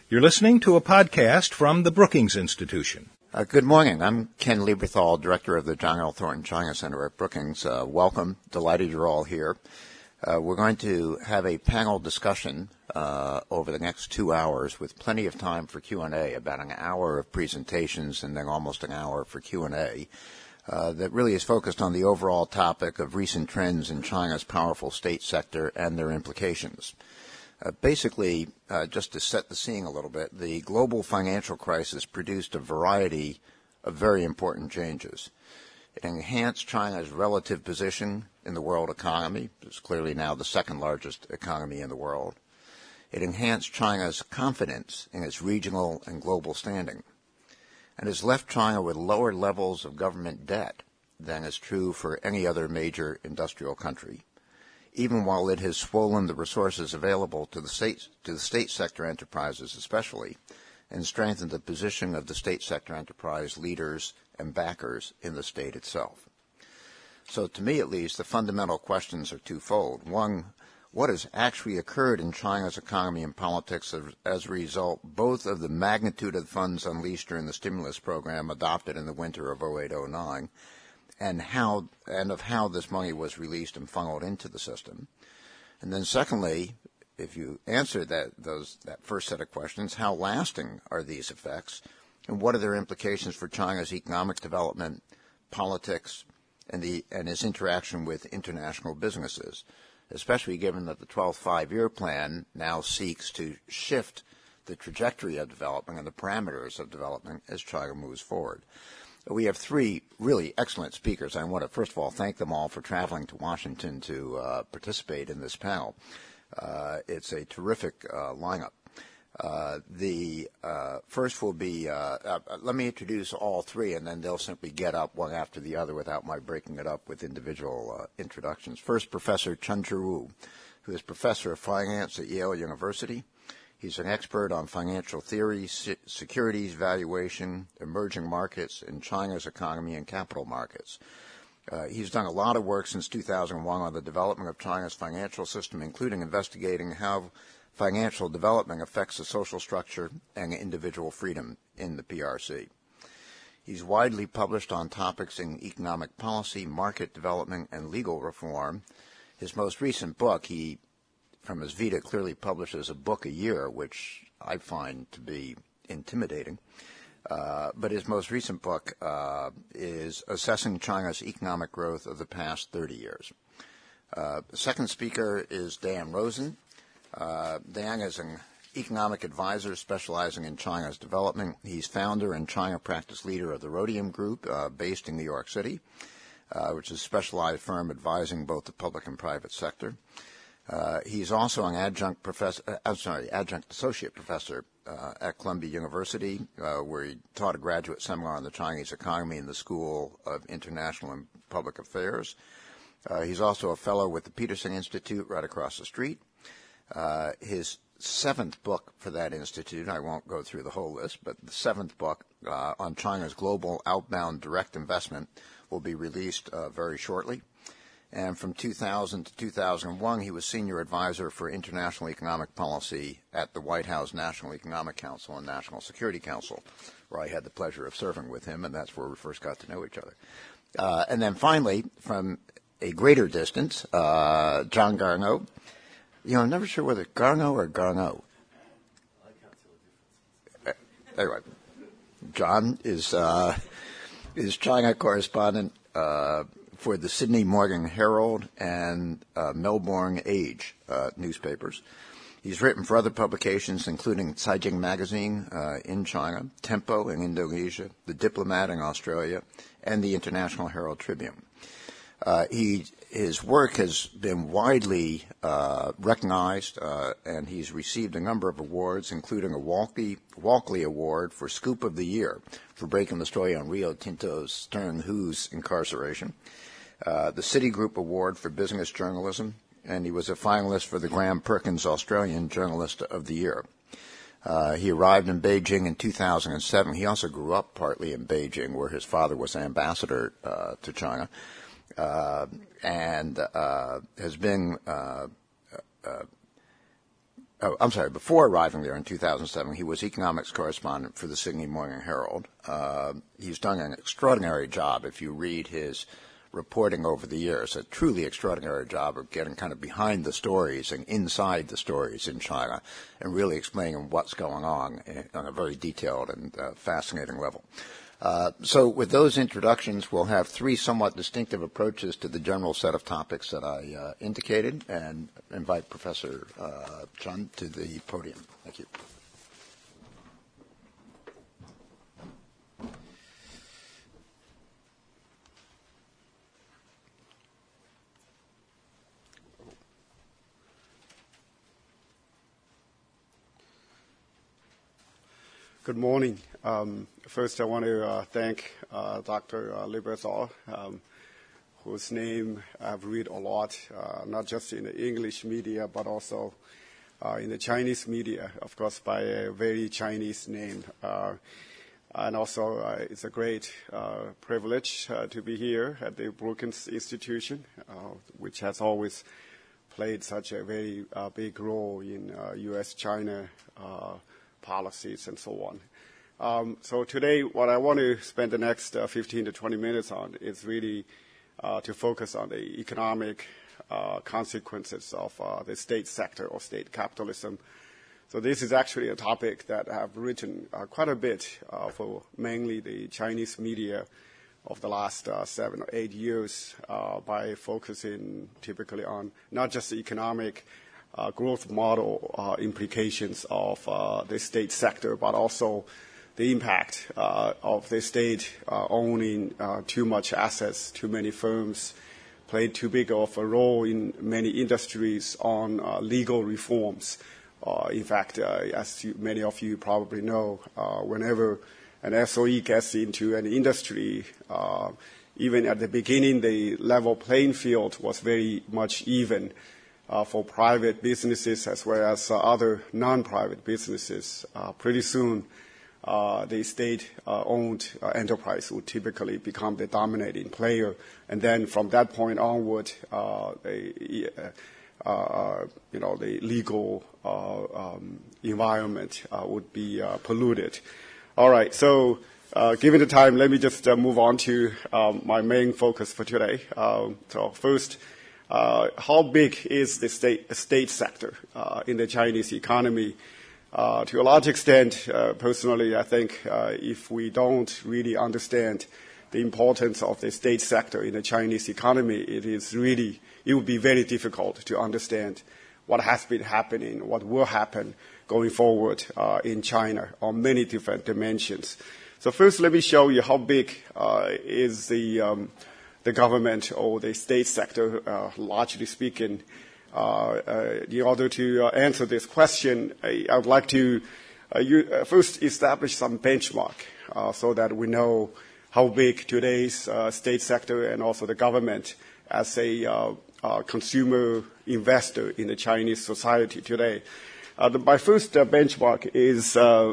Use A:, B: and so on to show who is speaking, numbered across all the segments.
A: You're listening to a podcast from the Brookings Institution.
B: Good morning. I'm Ken Lieberthal, Director of the John L. Thornton China Center at Brookings. Welcome. Delighted you're all here. We're going to have a panel discussion over the next 2 hours with plenty of time for Q&A, about an hour of presentations and then almost an hour for Q&A. That really is focused on the overall topic of recent trends in China's powerful state sector and their implications. Basically, just to set the scene a little bit, the global financial crisis produced a variety of very important changes. It enhanced China's relative position in the world economy. It's clearly now the second largest economy in the world. It enhanced China's confidence in its regional and global standing, and has left China with lower levels of government debt than is true for any other major industrial country, even while it has swollen the resources available to the state sector enterprises especially, and strengthened the position of the state sector enterprise leaders and backers in the state itself. So to me at least, the fundamental questions are twofold. One, what has actually occurred in China's economy and politics as a result both of the magnitude of the funds unleashed during the stimulus program adopted in the winter of 08-09, and of how this money was released and funneled into the system. And then secondly, if you answer that first set of questions, how lasting are these effects, and what are their implications for China's economic development, politics, and its interaction with international businesses, especially given that the 12th five-year plan now seeks to shift the trajectory of development and the parameters of development as China moves forward. We have three really excellent speakers. I want to, first of all, thank them all for traveling to Washington to participate in this panel. It's a terrific lineup. The first will be, let me introduce all three, and then they'll simply get up one after the other without my breaking it up with individual introductions. First, Professor Chun-Chih Wu, who is Professor of Finance at Yale University. He's an expert on financial theory, securities valuation, emerging markets, and China's economy and capital markets. He's done a lot of work since 2001 on the development of China's financial system, including investigating how financial development affects the social structure and individual freedom in the PRC. He's widely published on topics in economic policy, market development, and legal reform. His most recent book, from his Vita, clearly publishes a book a year, which I find to be intimidating. But his most recent book is Assessing China's Economic Growth of the Past 30 Years. The second speaker is Dan Rosen. Dan is an economic advisor specializing in China's development. He's founder and China practice leader of the Rhodium Group, based in New York City, which is a specialized firm advising both the public and private sector. He's also an adjunct associate professor at Columbia University, where he taught a graduate seminar on the Chinese economy in the School of International and Public Affairs. He's also a fellow with the Peterson Institute right across the street. His seventh book for that institute, I won't go through the whole list, but the seventh book on China's global outbound direct investment will be released very shortly. And from 2000 to 2001, he was senior advisor for international economic policy at the White House National Economic Council and National Security Council, where I had the pleasure of serving with him, and that's where we first got to know each other. And then finally, from a greater distance, John Garneau. I'm never sure whether Garneau or Garneau.
C: I can't tell the difference.
B: Anyway, John is China correspondent for the Sydney Morning Herald and Melbourne Age newspapers. He's written for other publications, including Caijing Magazine in China, Tempo in Indonesia, The Diplomat in Australia, and the International Herald Tribune. His work has been widely recognized, and he's received a number of awards, including a Walkley Award for Scoop of the Year for breaking the story on Rio Tinto's Stern Hu's incarceration, the Citigroup Award for Business Journalism, and he was a finalist for the Graham Perkins Australian Journalist of the Year. He arrived in Beijing in 2007. He also grew up partly in Beijing, where his father was ambassador to China, and has been before arriving there in 2007, he was economics correspondent for the Sydney Morning Herald. He's done an extraordinary job, if you read his reporting over the years, a truly extraordinary job of getting kind of behind the stories and inside the stories in China and really explaining what's going on a very detailed and fascinating level. So with those introductions, we'll have three somewhat distinctive approaches to the general set of topics that I indicated, and invite Professor Chen to the podium. Thank you.
D: Good morning. First, I want to thank Dr. Lieberthal, whose name I've read a lot, not just in the English media, but also in the Chinese media, of course, by a very Chinese name. And also, it's a great privilege to be here at the Brookings Institution, which has always played such a very big role in U.S.-China policies and so on. So today, what I want to spend the next 15 to 20 minutes on is really to focus on the economic consequences of the state sector or state capitalism. So this is actually a topic that I've written quite a bit for mainly the Chinese media of the last 7 or 8 years by focusing typically on not just the economic growth model implications of the state sector, but also the impact of the state owning too much assets, too many firms, played too big of a role in many industries on legal reforms. In fact, as many of you probably know, whenever an SOE gets into an industry, even at the beginning, the level playing field was very much even for private businesses as well as other non-private businesses. Pretty soon, the state-owned enterprise would typically become the dominating player, and then from that point onward, the legal environment would be polluted. All right, so given the time, let me just move on to my main focus for today. So first, how big is the state sector in the Chinese economy? To a large extent, personally, I think if we don't really understand the importance of the state sector in the Chinese economy, it would be very difficult to understand what has been happening, what will happen going forward in China on many different dimensions. So first, let me show you how big is the government or the state sector, largely speaking. In order to answer this question, I would like to first establish some benchmark so that we know how big today's state sector and also the government as a consumer investor in the Chinese society today. My first benchmark is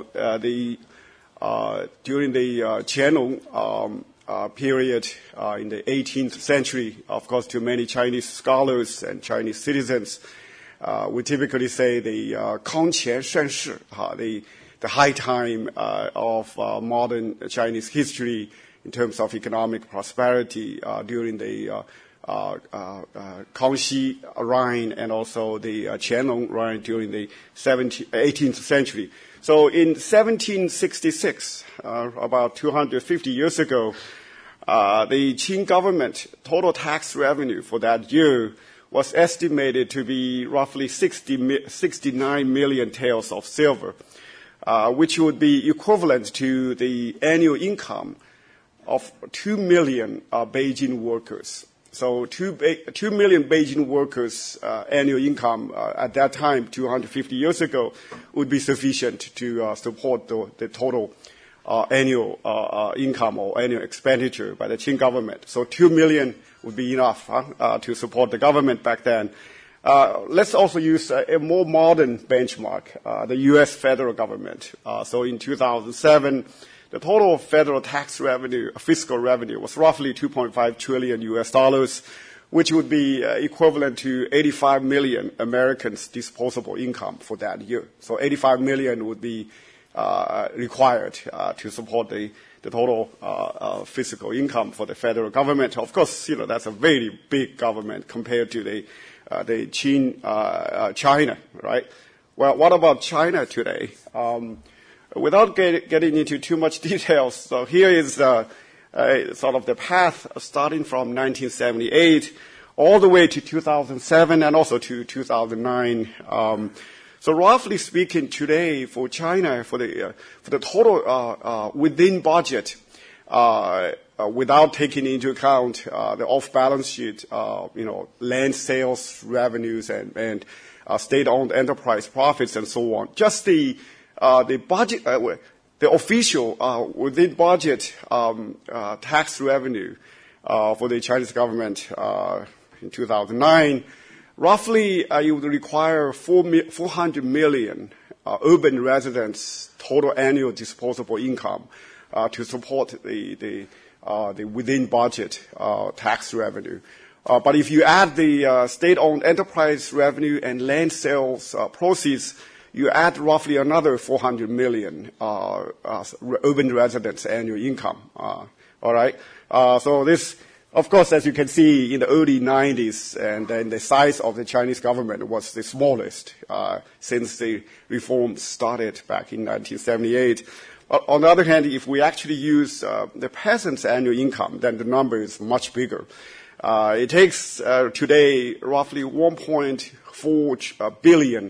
D: during the Qianlong period in the 18th century. Of course, to many Chinese scholars and Chinese citizens, we typically say the 康乾盛世, the high time of modern Chinese history in terms of economic prosperity during the Kangxi reign and also the Qianlong reign during the 18th century. So in 1766, about 250 years ago, the Qing government total tax revenue for that year was estimated to be roughly 69 million taels of silver, which would be equivalent to the annual income of 2 million Beijing workers. So 2 million Beijing workers' annual income at that time, 250 years ago, would be sufficient to support the total annual income or annual expenditure by the Qing government. So 2 million would be enough to support the government back then. Let's also use a more modern benchmark, the U.S. federal government. So in 2007, the total federal tax revenue, fiscal revenue, was roughly $2.5 trillion US, which would be equivalent to 85 million Americans' disposable income for that year. So 85 million would be required to support the total fiscal income for the federal government. Of course, that's a very big government compared to the China, right? Well, what about China today? Without getting into too much details, so here is sort of the path starting from 1978 all the way to 2007 and also to 2009. So roughly speaking, today for China, for the total within budget, without taking into account the off-balance sheet, land sales revenues and state-owned enterprise profits and so on, just the budget, the official within budget tax revenue for the Chinese government in 2009. Roughly, you would require 400 million urban residents' total annual disposable income to support the within budget tax revenue. But if you add the state-owned enterprise revenue and land sales proceeds, you add roughly another 400 million urban residents' annual income. All right. So this. Of course, as you can see, in the early 90s, and then the size of the Chinese government was the smallest since the reform started back in 1978. On the other hand, if we actually use the peasants' annual income, then the number is much bigger. It takes today roughly 1.4 billion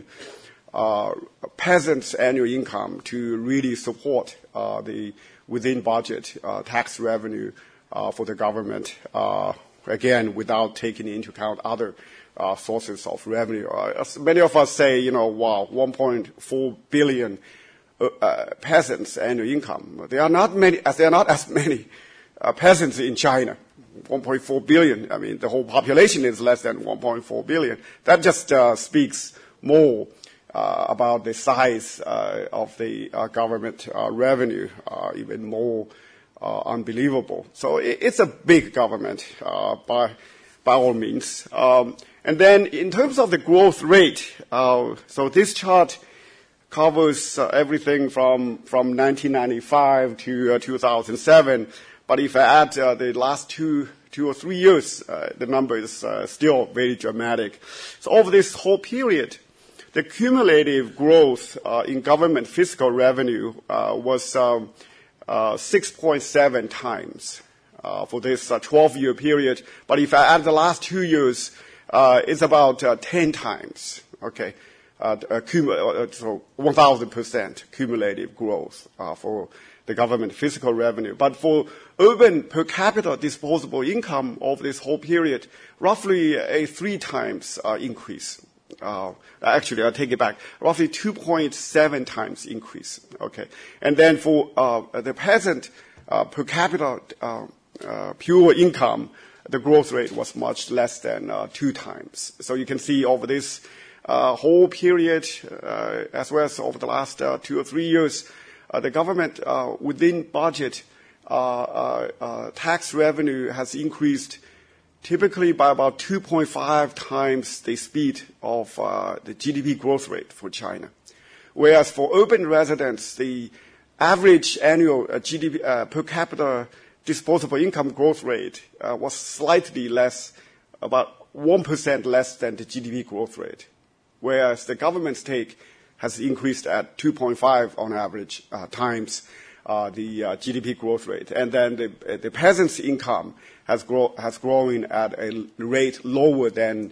D: peasants' annual income to really support the within budget tax revenue for the government, again, without taking into account other sources of revenue. As many of us say, wow, 1.4 billion peasants' annual income. There are not as many peasants in China. 1.4 billion. I mean, the whole population is less than 1.4 billion. That just speaks more about the size of the government revenue, even more unbelievable. So it's a big government by all means. And then in terms of the growth rate, so this chart covers everything from 1995 to 2007. But if I add the last two or 3 years, the number is still very dramatic. So over this whole period, the cumulative growth in government fiscal revenue was 6.7 times for this 12-year period. But if I add the last 2 years, it's about 10 times. Okay, so 1,000% cumulative growth for the government fiscal revenue. But for urban per capita disposable income over this whole period, roughly a 3 times increase. Actually, I'll take it back. Roughly 2.7 times increase. Okay, and then for the peasant per capita pure income, the growth rate was much less than 2 times. So you can see over this whole period, as well as over the last 2 or 3 years, the government within budget tax revenue has increased typically by about 2.5 times the speed of the GDP growth rate for China. Whereas for urban residents, the average annual GDP per capita disposable income growth rate was slightly less, about 1% less than the GDP growth rate. Whereas the government's take has increased at 2.5 on average times the GDP growth rate. And then the peasant's income has grown at a rate lower than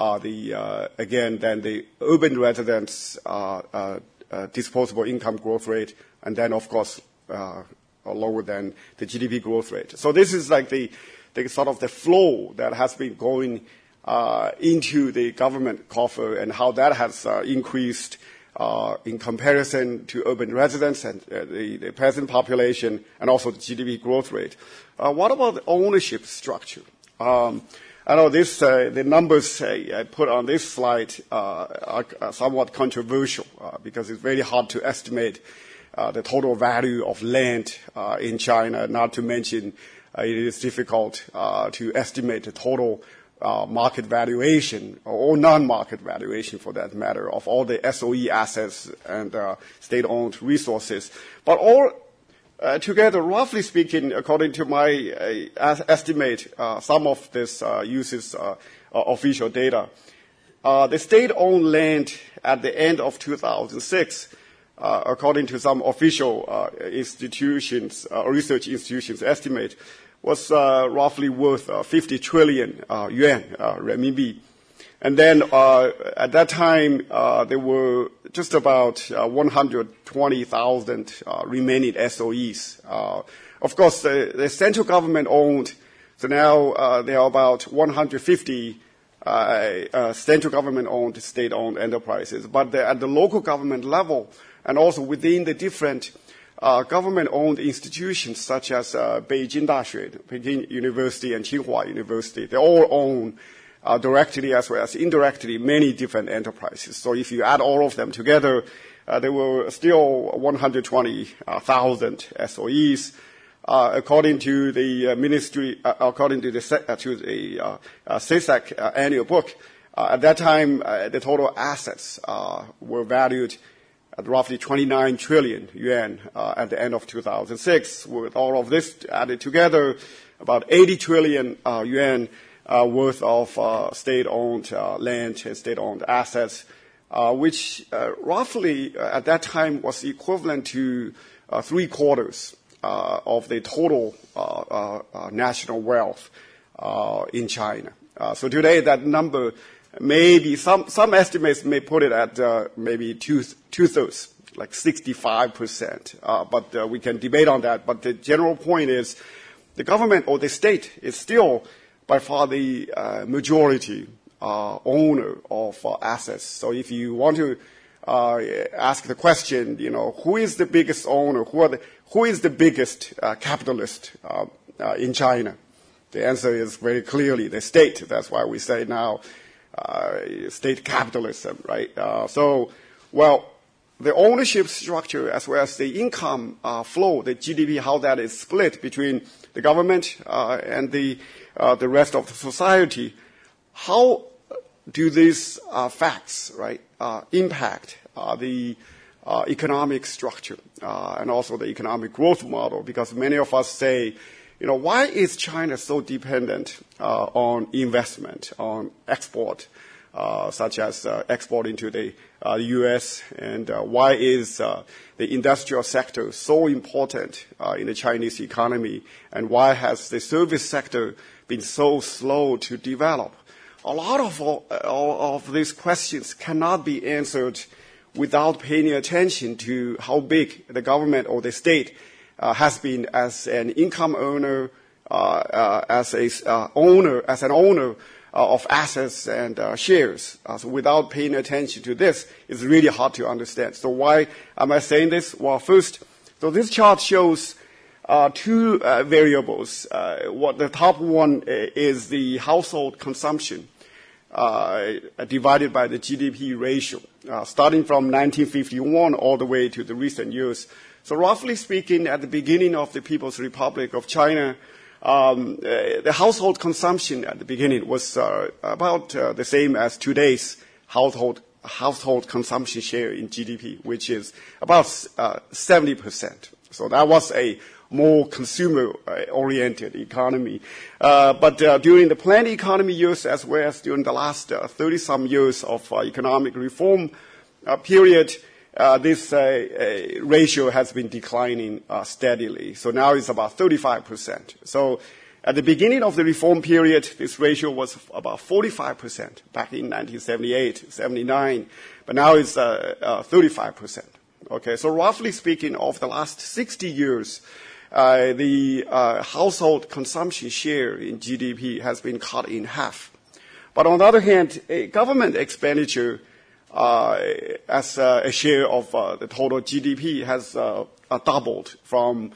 D: the urban residents' disposable income growth rate, and then of course lower than the GDP growth rate. So this is like the sort of the flow that has been going into the government coffer, and how that has increased in comparison to urban residents and the peasant population, and also the GDP growth rate. What about the ownership structure? I know the numbers I put on this slide are somewhat controversial because it's very hard to estimate the total value of land in China, not to mention it is difficult to estimate the total market valuation or non-market valuation, for that matter, of all the SOE assets and state-owned resources. But all together, roughly speaking, according to my estimate, some of this uses official data. The state-owned land at the end of 2006, according to some official institutions, research institutions' estimate, was roughly worth 50 trillion yuan, renminbi. And then at that time, there were just about 120,000 remaining SOEs. Of course, the central government owned, so now there are about 150 central government-owned, state-owned enterprises. But at the local government level, and also within the different government-owned institutions such as Beijing Daxue, Peking University, and Tsinghua University, they all own directly as well as indirectly many different enterprises. So if you add all of them together, there were still 120,000 SOEs. According to the ministry, according to the CSEC annual book, at that time the total assets were valued at roughly 29 trillion yuan at the end of 2006. With all of this added together, about 80 trillion yuan worth of state-owned land and state-owned assets, which roughly at that time was equivalent to 3/4 of the total national wealth in China. So today that number maybe some estimates may put it at maybe two-thirds, like 65%. But we can debate on that. But the general point is the government or the state is still by far the majority owner of assets. So if you want to ask the question, who is the biggest owner? Who is the biggest capitalist in China? The answer is very clearly the state. That's why we say now state capitalism, right? The ownership structure as well as the income flow, the GDP, how that is split between the government and the rest of the society. How do these facts, right, impact the economic structure and also the economic growth model? Because many of us say, why is China so dependent on investment, on export, such as exporting to the U.S., and why is the industrial sector so important in the Chinese economy, and why has the service sector been so slow to develop? A lot of these questions cannot be answered without paying attention to how big the government or the state has been as an income earner, as an owner of assets and shares. So without paying attention to this, it's really hard to understand. So why am I saying this? Well, first, so this chart shows two variables. The top one is the household consumption divided by the GDP ratio, starting from 1951 all the way to the recent years. So roughly speaking, at the beginning of the People's Republic of China, the household consumption at the beginning was about the same as today's household consumption share in GDP, which is about 70%. So that was a more consumer-oriented economy. But during the planned economy years, as well as during the last 30-some years of economic reform period, this ratio has been declining steadily. So now it's about 35%. So at the beginning of the reform period, this ratio was about 45% back in 1978, 79. But now it's 35%. Okay, so roughly speaking, of the last 60 years, the household consumption share in GDP has been cut in half. But on the other hand, government expenditure as a share of the total GDP has doubled from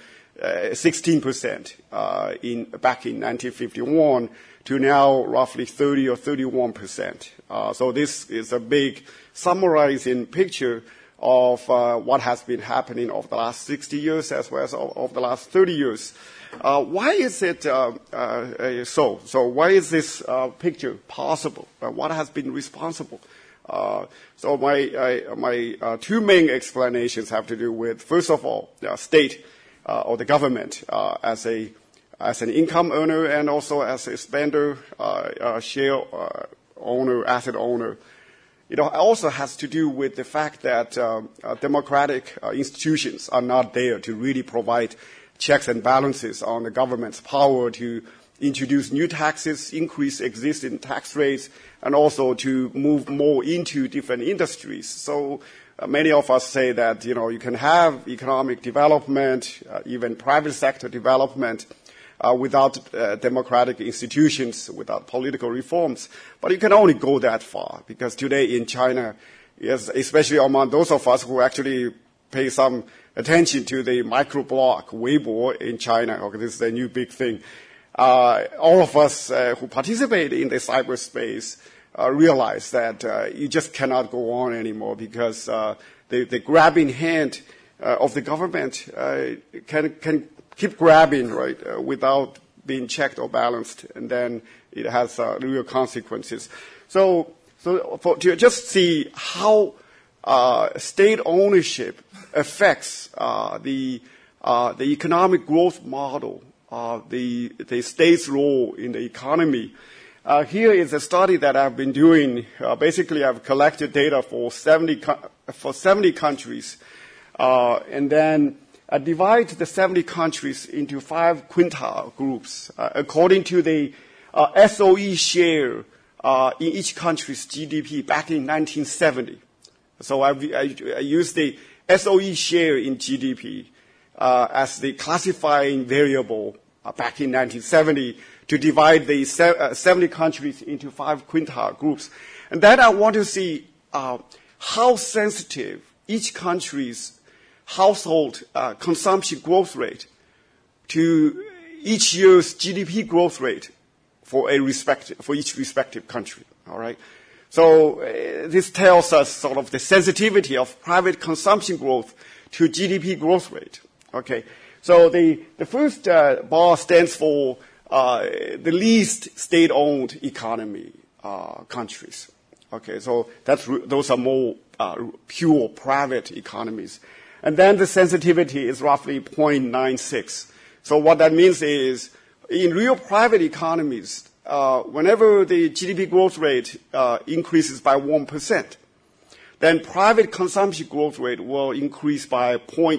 D: 16% back in 1951 to now roughly 30 or 31%. So this is a big summarizing picture of what has been happening over the last 60 years as well as over the last 30 years. Why is it so? So why is this picture possible? What has been responsible? So my two main explanations have to do with, first of all, the state or the government as an income earner and also as a spender, share owner, asset owner. It also has to do with the fact that democratic institutions are not there to really provide checks and balances on the government's power to introduce new taxes, increase existing tax rates, and also to move more into different industries. So many of us say that, you can have economic development, even private sector development, without democratic institutions, without political reforms. But you can only go that far, because today in China, yes, especially among those of us who actually pay some attention to the microblog, Weibo in China, okay, this is a new big thing. All of us who participate in the cyberspace realize that you just cannot go on anymore, because the grabbing hand of the government can keep grabbing, right, without being checked or balanced, and then it has real consequences. So to just see how state ownership affects the economic growth model, the state's role in the economy. Here is a study that I've been doing. Basically, I've collected data for 70 countries, and then I divide the 70 countries into 5 quintile groups according to the SOE share in each country's GDP back in 1970. So I use the SOE share in GDP as the classifying variable back in 1970 to divide the 70 countries into 5 quintile groups. And then I want to see how sensitive each country's household consumption growth rate to each year's GDP growth rate for each respective country. All right. So this tells us sort of the sensitivity of private consumption growth to GDP growth rate. Okay. So the first bar stands for the least state-owned economy countries. Okay. So those are more pure private economies. And then the sensitivity is roughly 0.96. So what that means is, in real private economies, whenever the GDP growth rate increases by 1%, then private consumption growth rate will increase by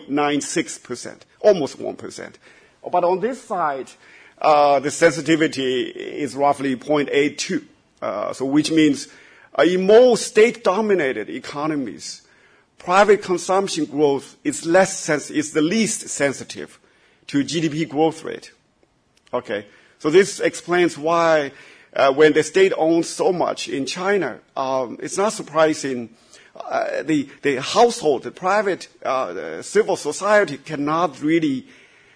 D: 0.96%, almost 1%. But on this side, the sensitivity is roughly 0.82. So which means in more state-dominated economies, private consumption growth is the least sensitive to GDP growth rate. Okay, so this explains why when the state owns so much in China, it's not surprising the household, the private civil society cannot really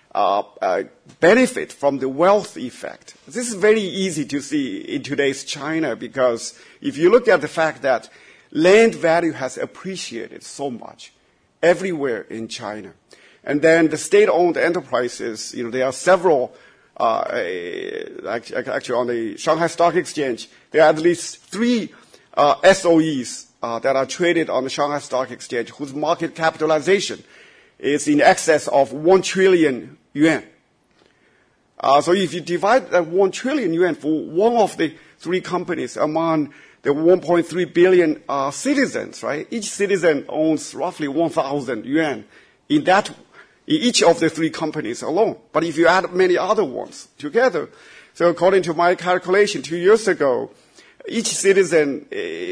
D: benefit from the wealth effect. This is very easy to see in today's China, because if you look at the fact that land value has appreciated so much everywhere in China. And then the state-owned enterprises, there are several, actually on the Shanghai Stock Exchange, there are at least 3 SOEs that are traded on the Shanghai Stock Exchange whose market capitalization is in excess of 1 trillion yuan. So if you divide that 1 trillion yuan for one of the 3 companies among the 1.3 billion citizens, right? Each citizen owns roughly 1,000 yuan in each of the 3 companies alone. But if you add many other ones together, so according to my calculation 2 years ago, each citizen's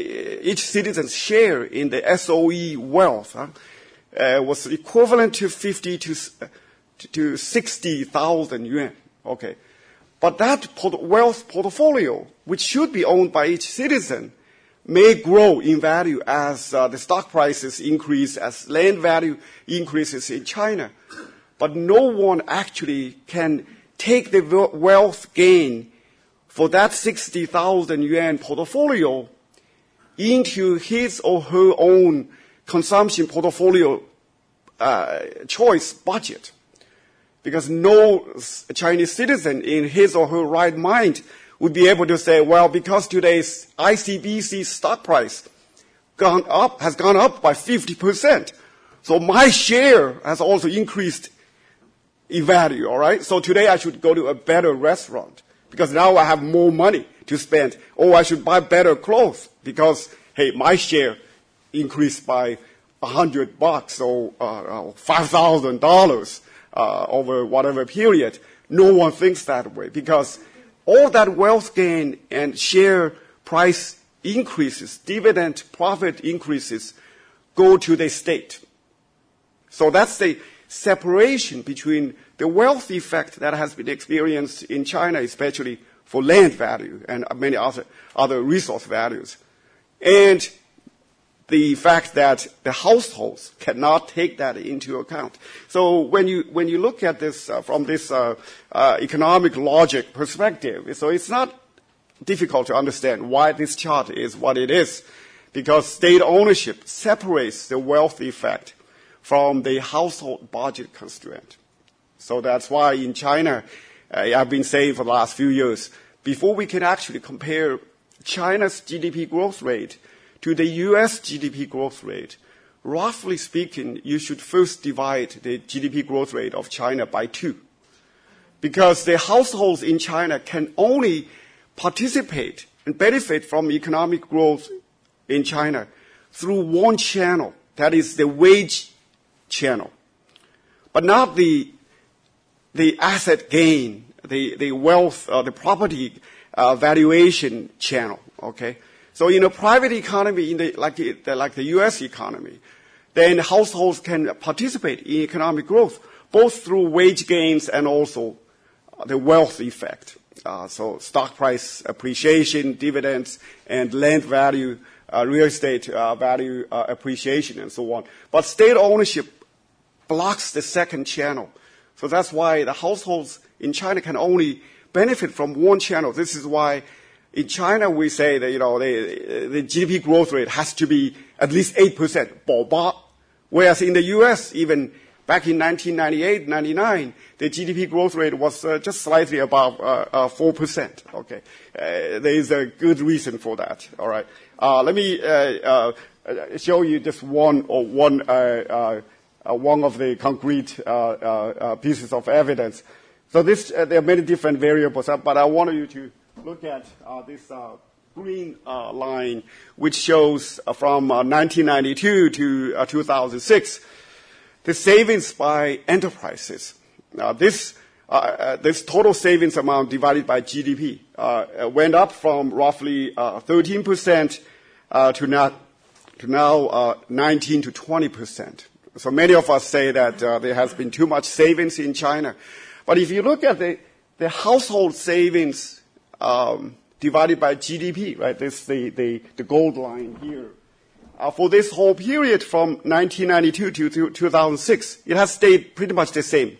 D: share in the SOE wealth was equivalent to 50 to 60,000 yuan. Okay. But that wealth portfolio, which should be owned by each citizen, may grow in value as the stock prices increase, as land value increases in China. But no one actually can take the wealth gain for that 60,000 yuan portfolio into his or her own consumption portfolio choice budget. Because no Chinese citizen in his or her right mind would be able to say, well, because today's ICBC stock price has gone up by 50%. So my share has also increased in value, all right? So today I should go to a better restaurant because now I have more money to spend. Or I should buy better clothes because, hey, my share increased by $100 or $5,000 over whatever period. No one thinks that way because all that wealth gain and share price increases, dividend profit increases, go to the state. So that's the separation between the wealth effect that has been experienced in China, especially for land value and many other resource values, and the fact that the households cannot take that into account. So when you look at this from this economic logic perspective, so it's not difficult to understand why this chart is what it is, because state ownership separates the wealth effect from the household budget constraint. So that's why in China, I've been saying for the last few years, before we can actually compare China's GDP growth rate to the U.S. GDP growth rate, roughly speaking, you should first divide the GDP growth rate of China by 2. Because the households in China can only participate and benefit from economic growth in China through one channel, that is the wage channel, but not the asset gain, the wealth, the property valuation channel. Okay, so in a private economy, like the U.S. economy, then households can participate in economic growth both through wage gains and also the wealth effect. So stock price appreciation, dividends, and land value, real estate value appreciation, and so on. But state ownership blocks the second channel. So that's why the households in China can only benefit from one channel. This is why in China we say that, the GDP growth rate has to be at least 8%, 保八. Whereas in the U.S., even back in 1998, 99, the GDP growth rate was just slightly above 4%. Okay, there is a good reason for that. All right, let me show you just one of the concrete pieces of evidence. So there are many different variables, but I want you to look at this green line, which shows from 1992 to 2006. The savings by enterprises. This total savings amount divided by GDP went up from roughly 13% to now 19 to 20%. So many of us say that there has been too much savings in China. But if you look at the household savings divided by GDP, right? This the gold line here. For this whole period from 1992 to 2006, it has stayed pretty much the same,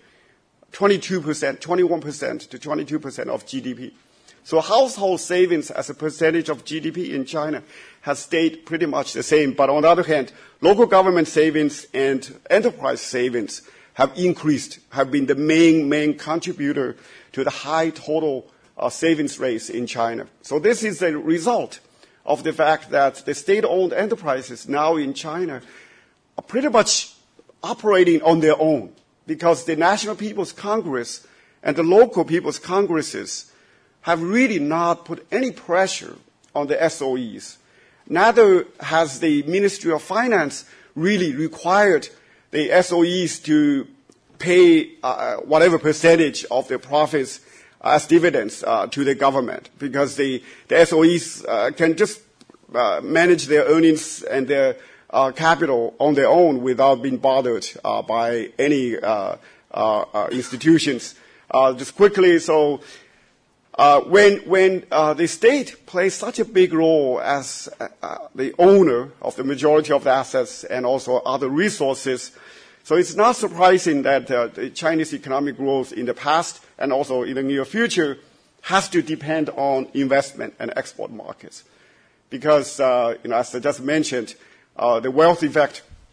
D: 21% to 22% of GDP. So household savings as a percentage of GDP in China has stayed pretty much the same. But on the other hand, local government savings and enterprise savings have increased, have been the main contributor to the high total savings rates in China. So this is the result of the fact that the state-owned enterprises now in China are pretty much operating on their own because the National People's Congress and the local People's Congresses have really not put any pressure on the SOEs. Neither has the Ministry of Finance really required the SOEs to pay whatever percentage of their profits as dividends to the government, because the SOEs can just manage their earnings and their capital on their own without being bothered by any institutions. Just quickly, so when the state plays such a big role as the owner of the majority of the assets and also other resources, so it's not surprising that the Chinese economic growth in the past and also in the near future has to depend on investment and export markets. Because, as I just mentioned, the wealth effect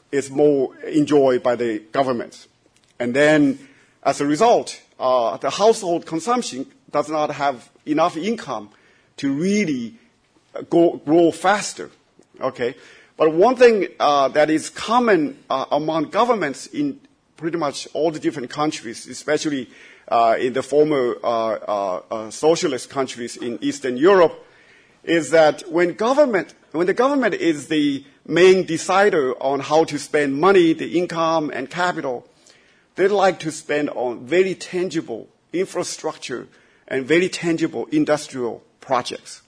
D: is more enjoyed by the government. And then, as a result, the household consumption does not have enough income to really grow faster. Okay, but one thing that is common among governments in pretty much all the different countries, especially in the former socialist countries in Eastern Europe, is that when the government is the main decider on how to spend money, the income and capital, they like to spend on very tangible infrastructure and very tangible industrial projects.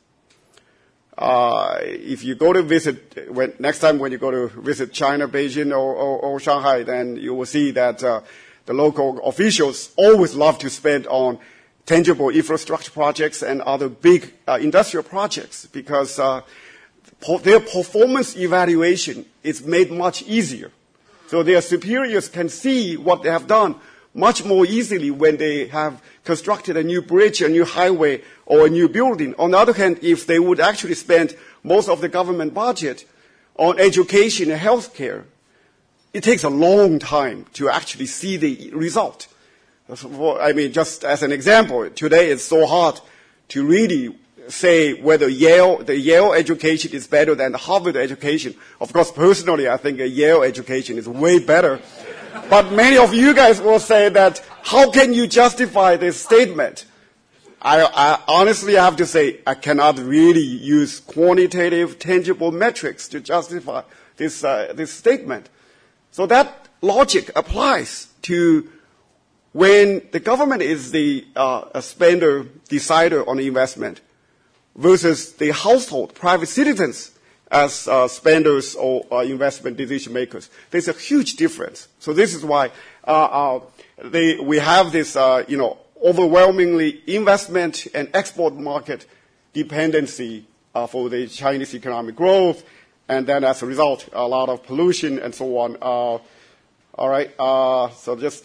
D: If you go to visit, next time when you go to visit China, Beijing, or Shanghai, then you will see that the local officials always love to spend on tangible infrastructure projects and other big industrial projects because their performance evaluation is made much easier. So their superiors can see what they have done much more easily when they have constructed a new bridge, a new highway, or a new building. On the other hand, if they would actually spend most of the government budget on education and healthcare, it takes a long time to actually see the result. I mean, just as an example, today it's so hard to really say whether the Yale education is better than the Harvard education. Of course, personally, I think a Yale education is way better. But many of you guys will say that, how can you justify this statement? I honestly have to say, I cannot really use quantitative, tangible metrics to justify this statement. So that logic applies to when the government is the spender, decider on the investment, versus the household, private citizens as spenders or investment decision makers. There's a huge difference. So this is why we have this, overwhelmingly investment and export market dependency for the Chinese economic growth, and then as a result, a lot of pollution and so on. All right. So just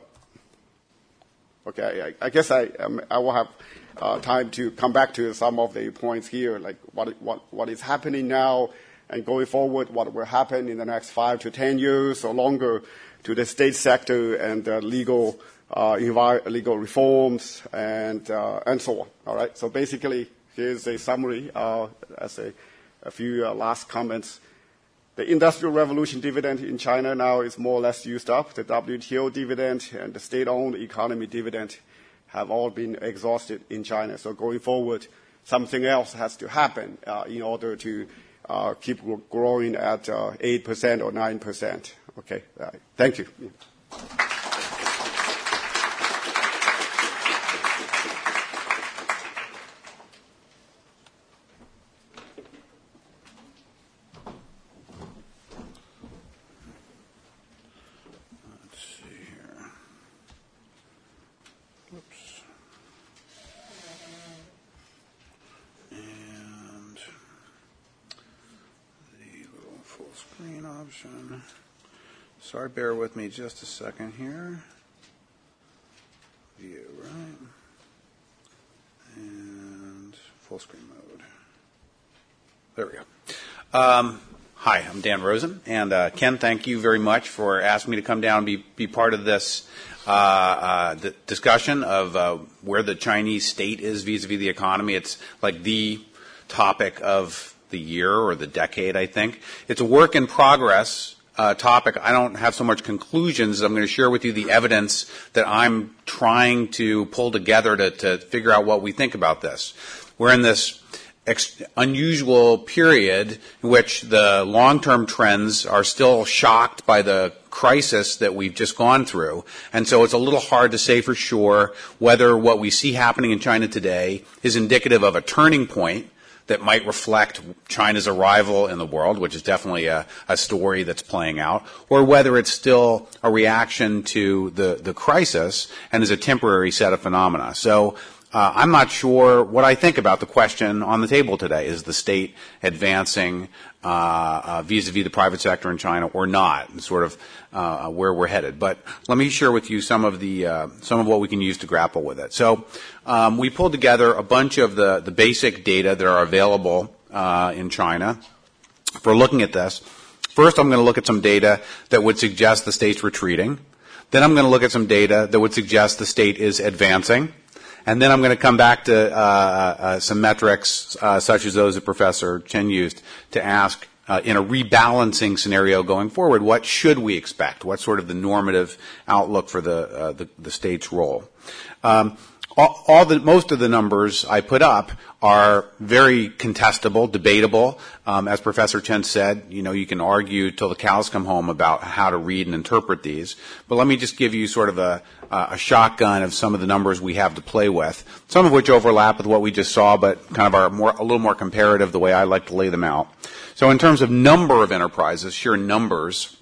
D: okay. I guess I will have time to come back to some of the points here, like what is happening now and going forward, what will happen in the next 5 to 10 years or longer to the state sector and legal reforms and so on. All right. So basically, here's a summary as a few last comments. The Industrial Revolution dividend in China now is more or less used up. The WTO dividend and the state-owned economy dividend have all been exhausted in China. So going forward, something else has to happen in order to keep growing at 8% or 9%. Okay. Thank you.
A: Sorry, bear with me just a second here. View, right? And full screen mode. There we go. Hi, I'm Dan Rosen. And Ken, thank you very much for asking me to come down and be part of this the discussion of where the Chinese state is vis-a-vis the economy. It's like the topic of the year or the decade, I think. It's a work in progress topic. I don't have so much conclusions. I'm going to share with you the evidence that I'm trying to pull together to figure out what we think about this. We're in this unusual period in which the long-term trends are still shocked by the crisis that we've just gone through. And so it's a little hard to say for sure whether what we see happening in China today is indicative of a turning point that might reflect China's arrival in the world, which is definitely a story that's playing out, or whether it's still a reaction to the crisis and is a temporary set of phenomena. So I'm not sure what I think about the question on the table today. Is the state advancing vis-a-vis the private sector in China or not, and sort of where we're headed? But let me share with you some of what we can use to grapple with it. So we pulled together a bunch of the basic data that are available in China for looking at this. First, I'm going to look at some data that would suggest the state's retreating. Then I'm going to look at some data that would suggest the state is advancing. And then I'm going to come back to some metrics such as those that Professor Chen used to ask, in a rebalancing scenario going forward, what should we expect? What's sort of the normative outlook for the state's role? Most of the numbers I put up are very contestable, debatable. As Professor Chen said, you can argue till the cows come home about how to read and interpret these. But let me just give you sort of a shotgun of some of the numbers we have to play with, some of which overlap with what we just saw, but kind of are a little more comparative the way I like to lay them out. So in terms of number of enterprises, sheer numbers,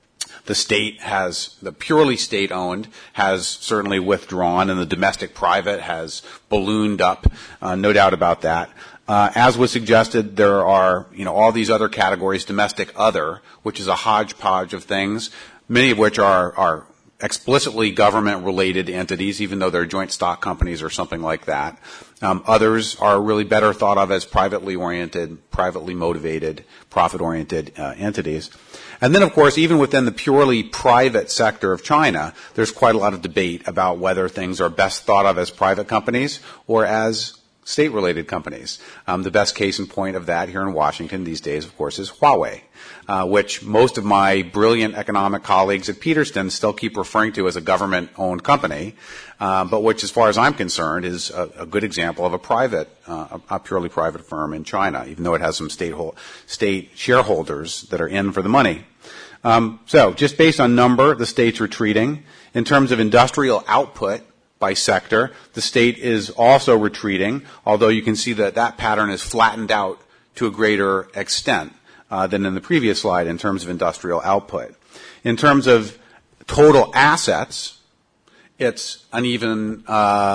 A: the purely state-owned has certainly withdrawn, and the domestic private has ballooned up, no doubt about that. As was suggested, there are, all these other categories, domestic other, which is a hodgepodge of things, many of which are explicitly government-related entities, even though they're joint stock companies or something like that. Others are really better thought of as privately oriented, privately motivated, profit-oriented entities. And then, of course, even within the purely private sector of China, there's quite a lot of debate about whether things are best thought of as private companies or as state-related companies. The best case in point of that here in Washington these days, of course, is Huawei, which most of my brilliant economic colleagues at Peterson still keep referring to as a government-owned company, but which, as far as I'm concerned, is a good example of a purely private firm in China, even though it has some state shareholders that are in for the money. So just based on number, the state's retreating. In terms of industrial output by sector, the state is also retreating, although you can see that pattern is flattened out to a greater extent than in the previous slide in terms of industrial output. In terms of total assets, it's an even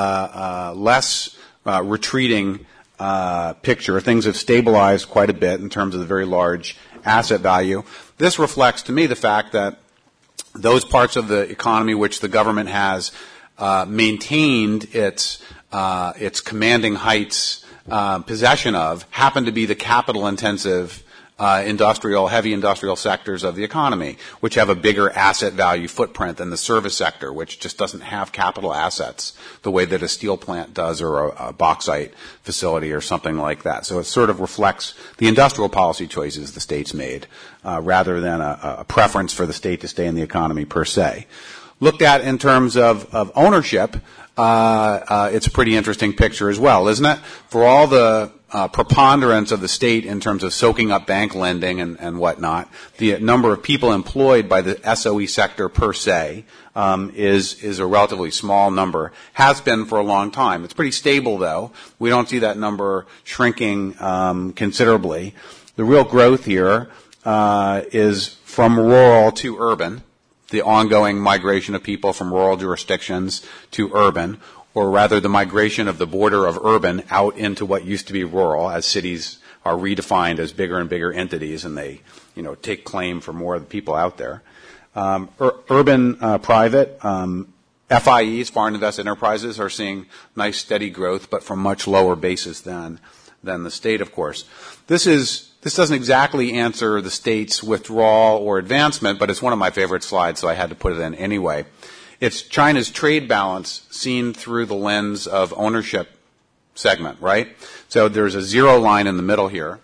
A: less retreating picture. Things have stabilized quite a bit in terms of the very large asset value. This reflects to me the fact that those parts of the economy which the government has maintained its commanding heights possession of happen to be the capital-intensive heavy industrial sectors of the economy, which have a bigger asset value footprint than the service sector, which just doesn't have capital assets the way that a steel plant does or a bauxite facility or something like that. So it sort of reflects the industrial policy choices the state's made rather than a preference for the state to stay in the economy per se. Looked at in terms of ownership, it's a pretty interesting picture as well, isn't it? For all the preponderance of the state in terms of soaking up bank lending and whatnot, the number of people employed by the SOE sector per se is a relatively small number, has been for a long time. It's pretty stable, though. We don't see that number shrinking considerably. The real growth here is from rural to urban, the ongoing migration of people from rural jurisdictions to urban, or rather the migration of the border of urban out into what used to be rural as cities are redefined as bigger and bigger entities and they, take claim for more of the people out there. Urban private, FIEs, foreign invested enterprises, are seeing nice steady growth, but from much lower bases than the state, of course. This doesn't exactly answer the state's withdrawal or advancement, but it's one of my favorite slides, so I had to put it in anyway. It's China's trade balance seen through the lens of ownership segment, right? So there's a zero line in the middle here.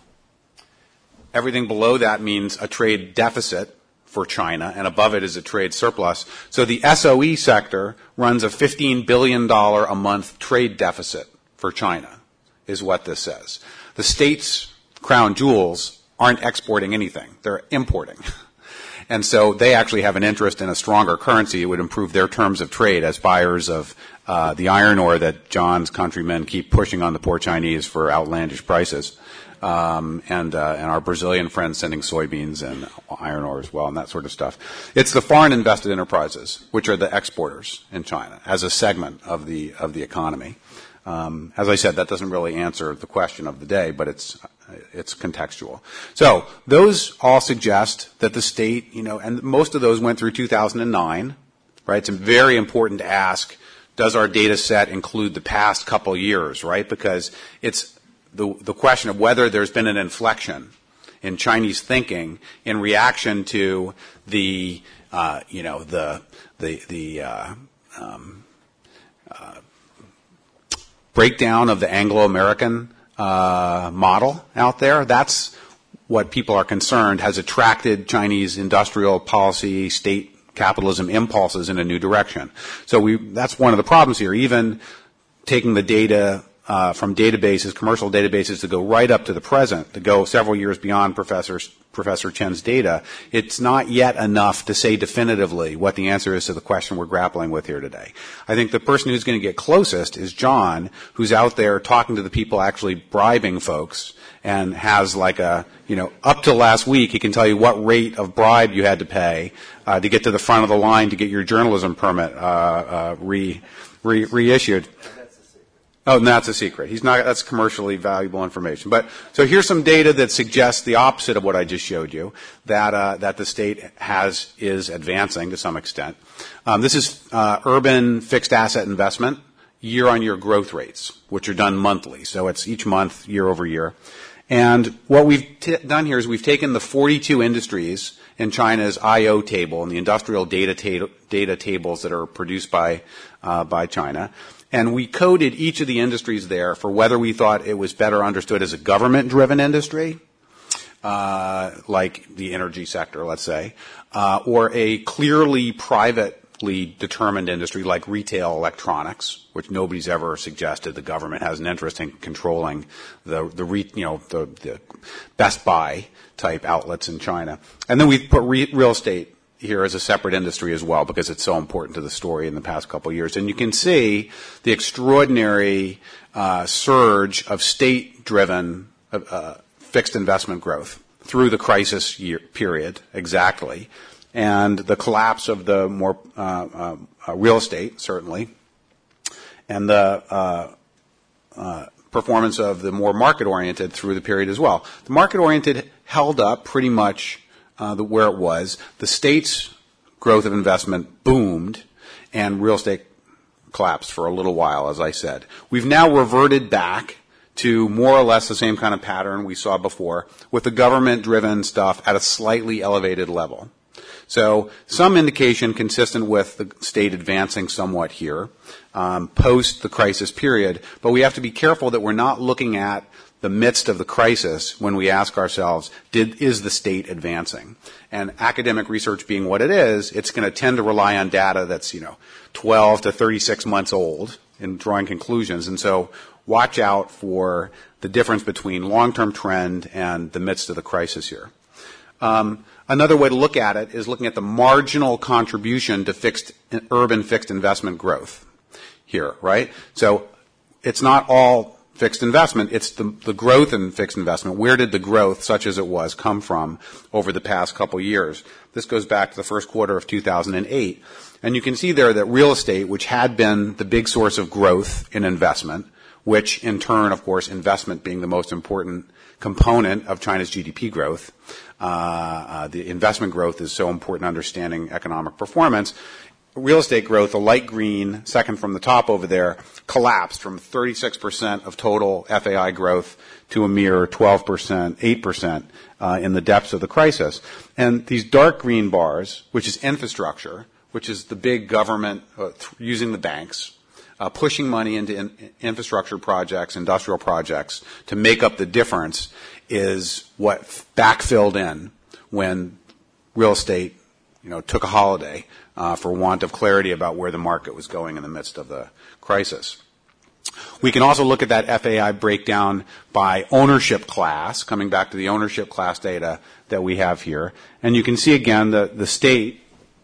A: Everything below that means a trade deficit for China, and above it is a trade surplus. So the SOE sector runs a $15 billion a month trade deficit for China, is what this says. The state's crown jewels aren't exporting anything. They're importing. And so they actually have an interest in a stronger currency. It would improve their terms of trade as buyers of the iron ore that John's countrymen keep pushing on the poor Chinese for outlandish prices. And our Brazilian friends sending soybeans and iron ore as well and that sort of stuff. It's the foreign invested enterprises, which are the exporters in China as a segment of the economy. As I said, that doesn't really answer the question of the day, but it's contextual. So those all suggest that the state, and most of those went through 2009, right? It's very important to ask, does our data set include the past couple years, right? Because it's the question of whether there's been an inflection in Chinese thinking in reaction to the breakdown of the Anglo-American model out there. That's what people are concerned has attracted Chinese industrial policy, state capitalism impulses in a new direction. So that's one of the problems here. Even taking the data from databases, commercial databases, to go right up to the present, to go several years beyond Professor Chen's data, it's not yet enough to say definitively what the answer is to the question we're grappling with here today. I think the person who's going to get closest is John, who's out there talking to the people actually bribing folks and has like up till last week, he can tell you what rate of bribe you had to pay to get to the front of the line to get your journalism permit reissued. Oh, and that's a secret. That's commercially valuable information. But, so here's some data that suggests the opposite of what I just showed you, that the state is advancing to some extent. This is, urban fixed asset investment, year-on-year growth rates, which are done monthly. So it's each month, year over year. And what we've done here is we've taken the 42 industries in China's I/O table and the industrial data tables that are produced by China. And we coded each of the industries there for whether we thought it was better understood as a government-driven industry, like the energy sector, let's say, or a clearly privately determined industry like retail electronics, which nobody's ever suggested the government has an interest in controlling the Best Buy type outlets in China. And then we put real estate here as a separate industry as well because it's so important to the story in the past couple of years. And you can see the extraordinary surge of state-driven fixed investment growth through the crisis period, exactly, and the collapse of the more real estate, certainly, and the performance of the more market-oriented through the period as well. The market-oriented held up pretty much where it was. The state's growth of investment boomed, and real estate collapsed for a little while, as I said. We've now reverted back to more or less the same kind of pattern we saw before, with the government-driven stuff at a slightly elevated level. So some indication consistent with the state advancing somewhat here post the crisis period, but we have to be careful that we're not looking at the midst of the crisis when we ask ourselves, is the state advancing? And academic research being what it is, it's going to tend to rely on data that's, 12 to 36 months old in drawing conclusions. And so watch out for the difference between long-term trend and the midst of the crisis here. Another way to look at it is looking at the marginal contribution to urban fixed investment growth here, right? So it's not all fixed investment, it's the growth in fixed investment. Where did the growth, such as it was, come from over the past couple years? This goes back to the first quarter of 2008. And you can see there that real estate, which had been the big source of growth in investment, which in turn, of course, investment being the most important component of China's GDP growth, the investment growth is so important in understanding economic performance. Real estate growth, the light green, second from the top over there, collapsed from 36% of total FAI growth to a mere 12%, 8% in the depths of the crisis. And these dark green bars, which is infrastructure, which is the big government using the banks, pushing money into infrastructure projects, industrial projects to make up the difference, is what backfilled in when real estate took a holiday for want of clarity about where the market was going in the midst of the crisis. We can also look at that FAI breakdown by ownership class, coming back to the ownership class data that we have here. And you can see again the state,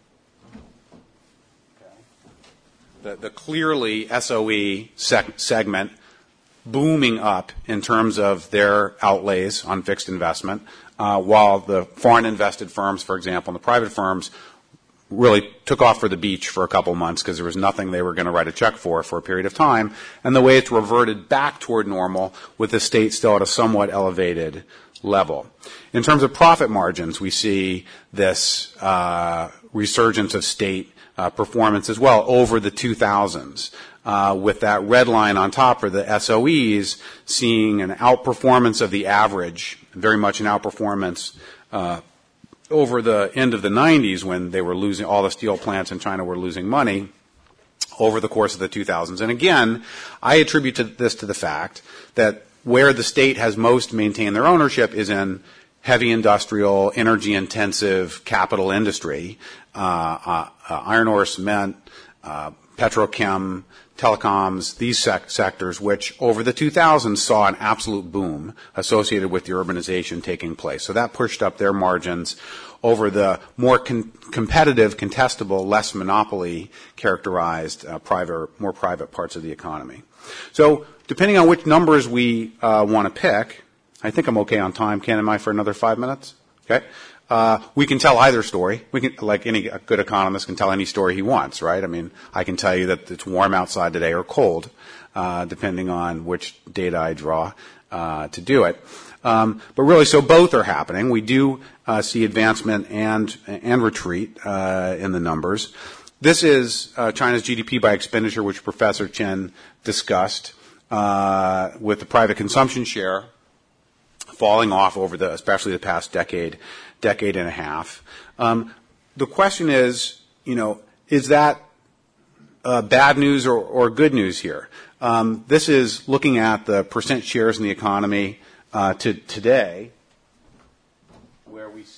A: the clearly SOE segment booming up in terms of their outlays on fixed investment, while the foreign invested firms, for example, and the private firms really took off for the beach for a couple months because there was nothing they were going to write a check for a period of time. And the way it's reverted back toward normal with the state still at a somewhat elevated level. In terms of profit margins, we see this resurgence of state performance as well over the 2000s. with that red line on top for the SOEs, seeing an outperformance of the average, very much an outperformance over the end of the 90s when they were losing, all the steel plants in China were losing money over the course of the 2000s. And again, I attribute this to the fact that where the state has most maintained their ownership is in heavy industrial, energy-intensive capital industry, iron ore, cement, petrochem, telecoms, these sectors, which over the 2000s saw an absolute boom associated with the urbanization taking place. So that pushed up their margins over the more competitive, contestable, less monopoly characterized more private parts of the economy. So depending on which numbers we want to pick, I think I'm okay on time. Ken, am I for another 5 minutes? Okay. We can tell either story. We can, like any good economist, can tell any story he wants, right? I mean, I can tell you that it's warm outside today or cold, depending on which data I draw to do it. But really, so both are happening. We do see advancement and retreat in the numbers. This is China's GDP by expenditure, which Professor Chen discussed, with the private consumption share falling off over especially the past decade and a half. The question is, is that bad news or good news here? This is looking at the percent shares in the economy to today, where we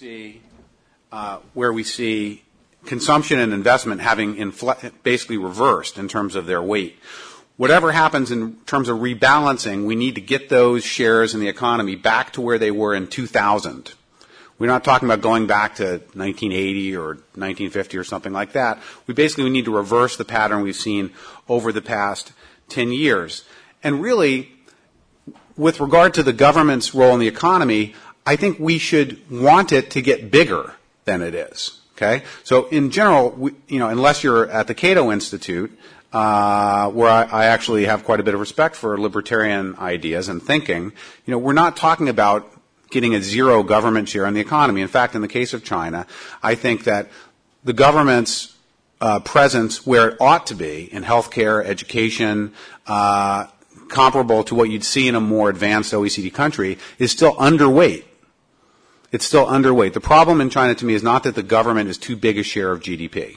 A: see consumption and investment having basically reversed in terms of their weight. Whatever happens in terms of rebalancing, we need to get those shares in the economy back to where they were in 2000. We're not talking about going back to 1980 or 1950 or something like that. We need to reverse the pattern we've seen over the past 10 years. And really, with regard to the government's role in the economy, I think we should want it to get bigger than it is. Okay? So in general, unless you're at the Cato Institute, where I actually have quite a bit of respect for libertarian ideas and thinking, we're not talking about getting a zero government share in the economy. In fact, in the case of China, I think that the government's presence where it ought to be in healthcare, education, comparable to what you'd see in a more advanced OECD country, is still underweight. It's still underweight. The problem in China to me is not that the government is too big a share of GDP.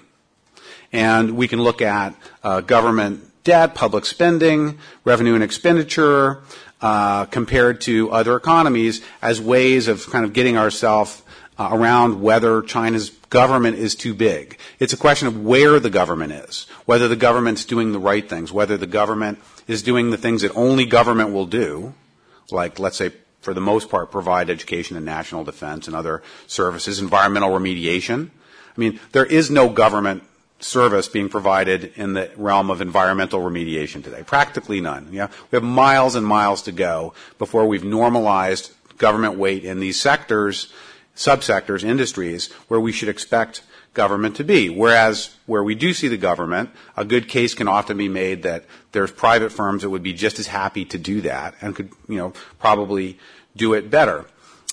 A: And we can look at government debt, public spending, revenue and expenditure, compared to other economies as ways of kind of getting ourselves around whether China's government is too big. It's a question of where the government is, whether the government's doing the right things, whether the government is doing the things that only government will do, like, let's say, for the most part, provide education and national defense and other services, environmental remediation. I mean, there is no government service being provided in the realm of environmental remediation today. Practically none. We have miles and miles to go before we've normalized government weight in these sectors, subsectors, industries, where we should expect government to be. Whereas where we do see the government, a good case can often be made that there's private firms that would be just as happy to do that and could, probably do it better.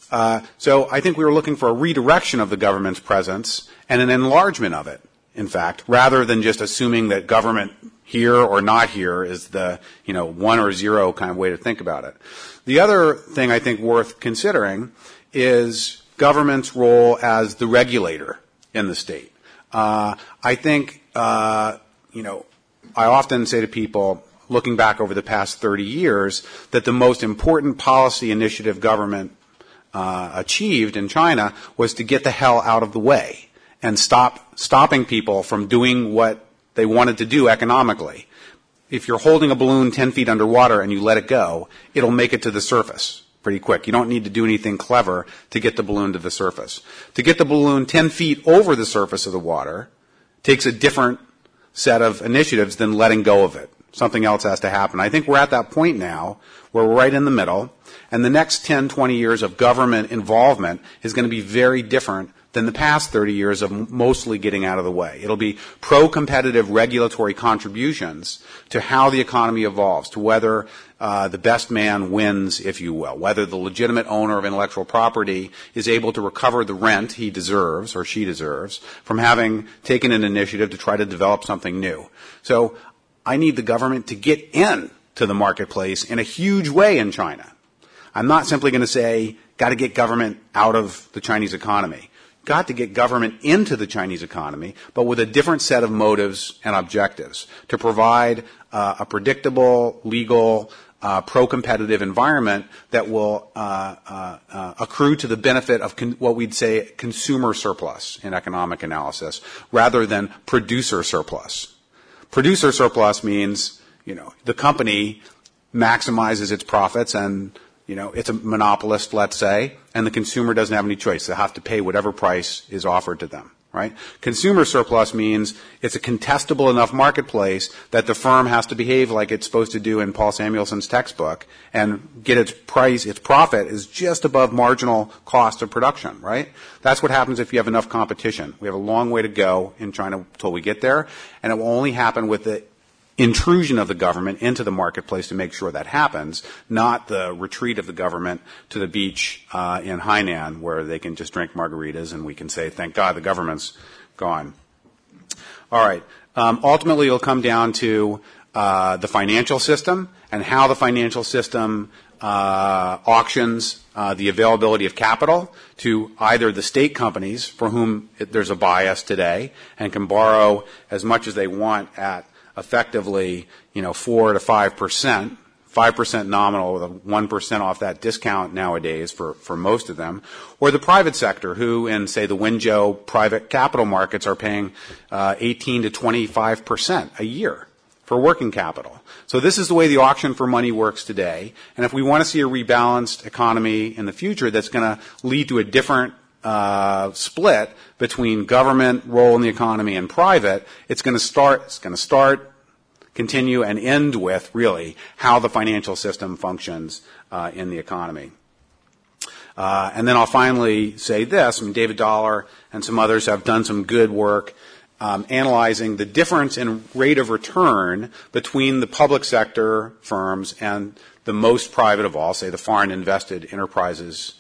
A: So I think we were looking for a redirection of the government's presence and an enlargement of it, in fact, rather than just assuming that government here or not here is the, 1 or 0 kind of way to think about it. The other thing I think worth considering is government's role as the regulator in the state. I think, I often say to people, looking back over the past 30 years, that the most important policy initiative government achieved in China was to get the hell out of the way and stopping people from doing what they wanted to do economically. If you're holding a balloon 10 feet underwater and you let it go, it'll make it to the surface pretty quick. You don't need to do anything clever to get the balloon to the surface. To get the balloon 10 feet over the surface of the water takes a different set of initiatives than letting go of it. Something else has to happen. I think we're at that point now where we're right in the middle, and the next 10, 20 years of government involvement is going to be very different than the past 30 years of mostly getting out of the way. It'll be pro-competitive regulatory contributions to how the economy evolves, to whether the best man wins, if you will, whether the legitimate owner of intellectual property is able to recover the rent he deserves or she deserves from having taken an initiative to try to develop something new. So I need the government to get in to the marketplace in a huge way in China. I'm not simply going to say, got to get government out of the Chinese economy. Got to get government into the Chinese economy, but with a different set of motives and objectives to provide a predictable, legal, pro-competitive environment that will accrue to the benefit of what we'd say consumer surplus in economic analysis rather than producer surplus. Producer surplus means, the company maximizes its profits and, it's a monopolist, let's say, and the consumer doesn't have any choice. They have to pay whatever price is offered to them, right? Consumer surplus means it's a contestable enough marketplace that the firm has to behave like it's supposed to do in Paul Samuelson's textbook and get its profit is just above marginal cost of production, right? That's what happens if you have enough competition. We have a long way to go in China until we get there, and it will only happen with the intrusion of the government into the marketplace to make sure that happens, not the retreat of the government to the beach in Hainan where they can just drink margaritas and we can say, thank God the government's gone. All right. Ultimately, it'll come down to the financial system and how the financial system auctions the availability of capital to either the state companies for whom there's a bias today and can borrow as much as they want at effectively, 4 to 5%, 5% nominal with a 1% off that discount nowadays for most of them, or the private sector who in, say, the Wenzhou private capital markets are paying 18 to 25% a year for working capital. So this is the way the auction for money works today. And if we want to see a rebalanced economy in the future that's going to lead to a different split between government role in the economy and private, it's going to start, continue, and end with, really, how the financial system functions in the economy. And then I'll finally say this. David Dollar and some others have done some good work analyzing the difference in rate of return between the public sector firms and the most private of all, say the foreign invested enterprises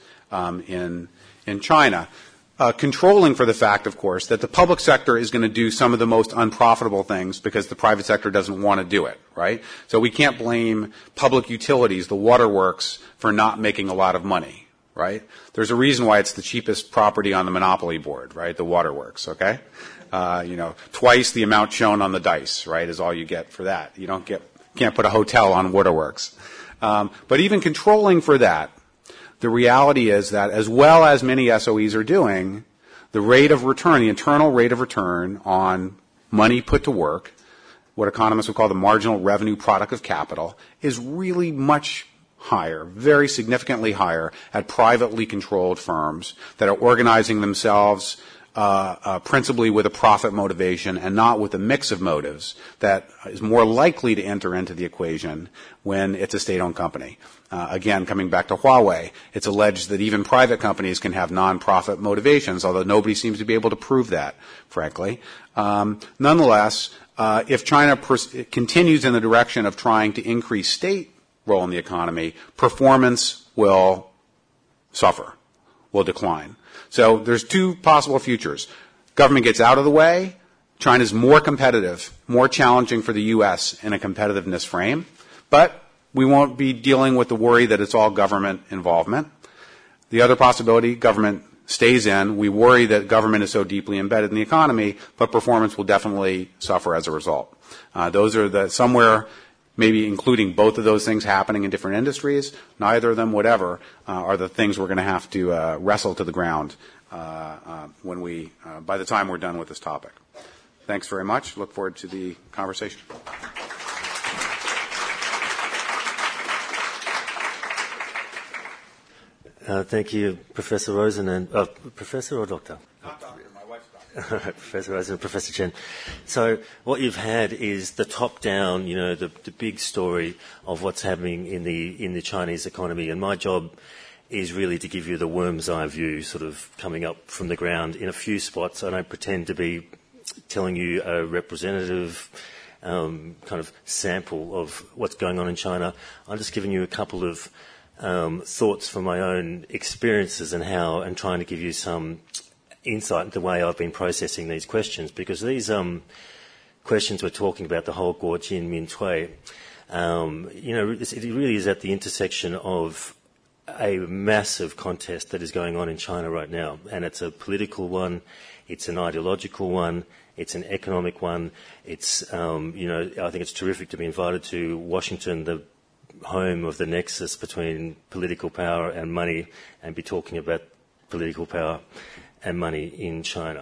A: in China. Controlling for the fact, of course, that the public sector is going to do some of the most unprofitable things because the private sector doesn't want to do it, right? So we can't blame public utilities, the waterworks, for not making a lot of money, right? There's a reason why it's the cheapest property on the monopoly board, right? The waterworks, okay? Twice the amount shown on the dice, right, is all you get for that. You can't put a hotel on waterworks. But even controlling for that, the reality is that as well as many SOEs are doing, the rate of return, the internal rate of return on money put to work, what economists would call the marginal revenue product of capital, is really much higher, very significantly higher at privately controlled firms that are organizing themselves principally with a profit motivation and not with a mix of motives that is more likely to enter into the equation when it's a state-owned company. Again, coming back to Huawei, it's alleged that even private companies can have non-profit motivations, although nobody seems to be able to prove that, frankly. Nonetheless, if China continues in the direction of trying to increase state role in the economy, performance will suffer, will decline. So there's two possible futures. Government gets out of the way. China's more competitive, more challenging for the U.S. in a competitiveness frame. But we won't be dealing with the worry that it's all government involvement. The other possibility, government stays in. We worry that government is so deeply embedded in the economy, but performance will definitely suffer as a result. Those are somewhere maybe including both of those things happening in different industries, neither of them, whatever, are the things we're going to have to wrestle to the ground by the time we're done with this topic. Thanks very much. Look forward to the conversation.
C: Thank you, Professor Rosen and Professor or Doctor?
A: Not doctor. My wife's doctor.
C: Professor Rosen and Professor Chen. So what you've had is the top-down, the big story of what's happening in the Chinese economy, and my job is really to give you the worm's eye view, sort of coming up from the ground in a few spots. I don't pretend to be telling you a representative kind of sample of what's going on in China. I'm just giving you a couple of thoughts from my own experiences and trying to give you some insight into the way I've been processing these questions, because these questions we're talking about, the whole Guojin Mintui, it really is at the intersection of a massive contest that is going on in China right now. And it's a political one, it's an ideological one, it's an economic one. It's, I think it's terrific to be invited to Washington, the home of the nexus between political power and money, and be talking about political power and money in China.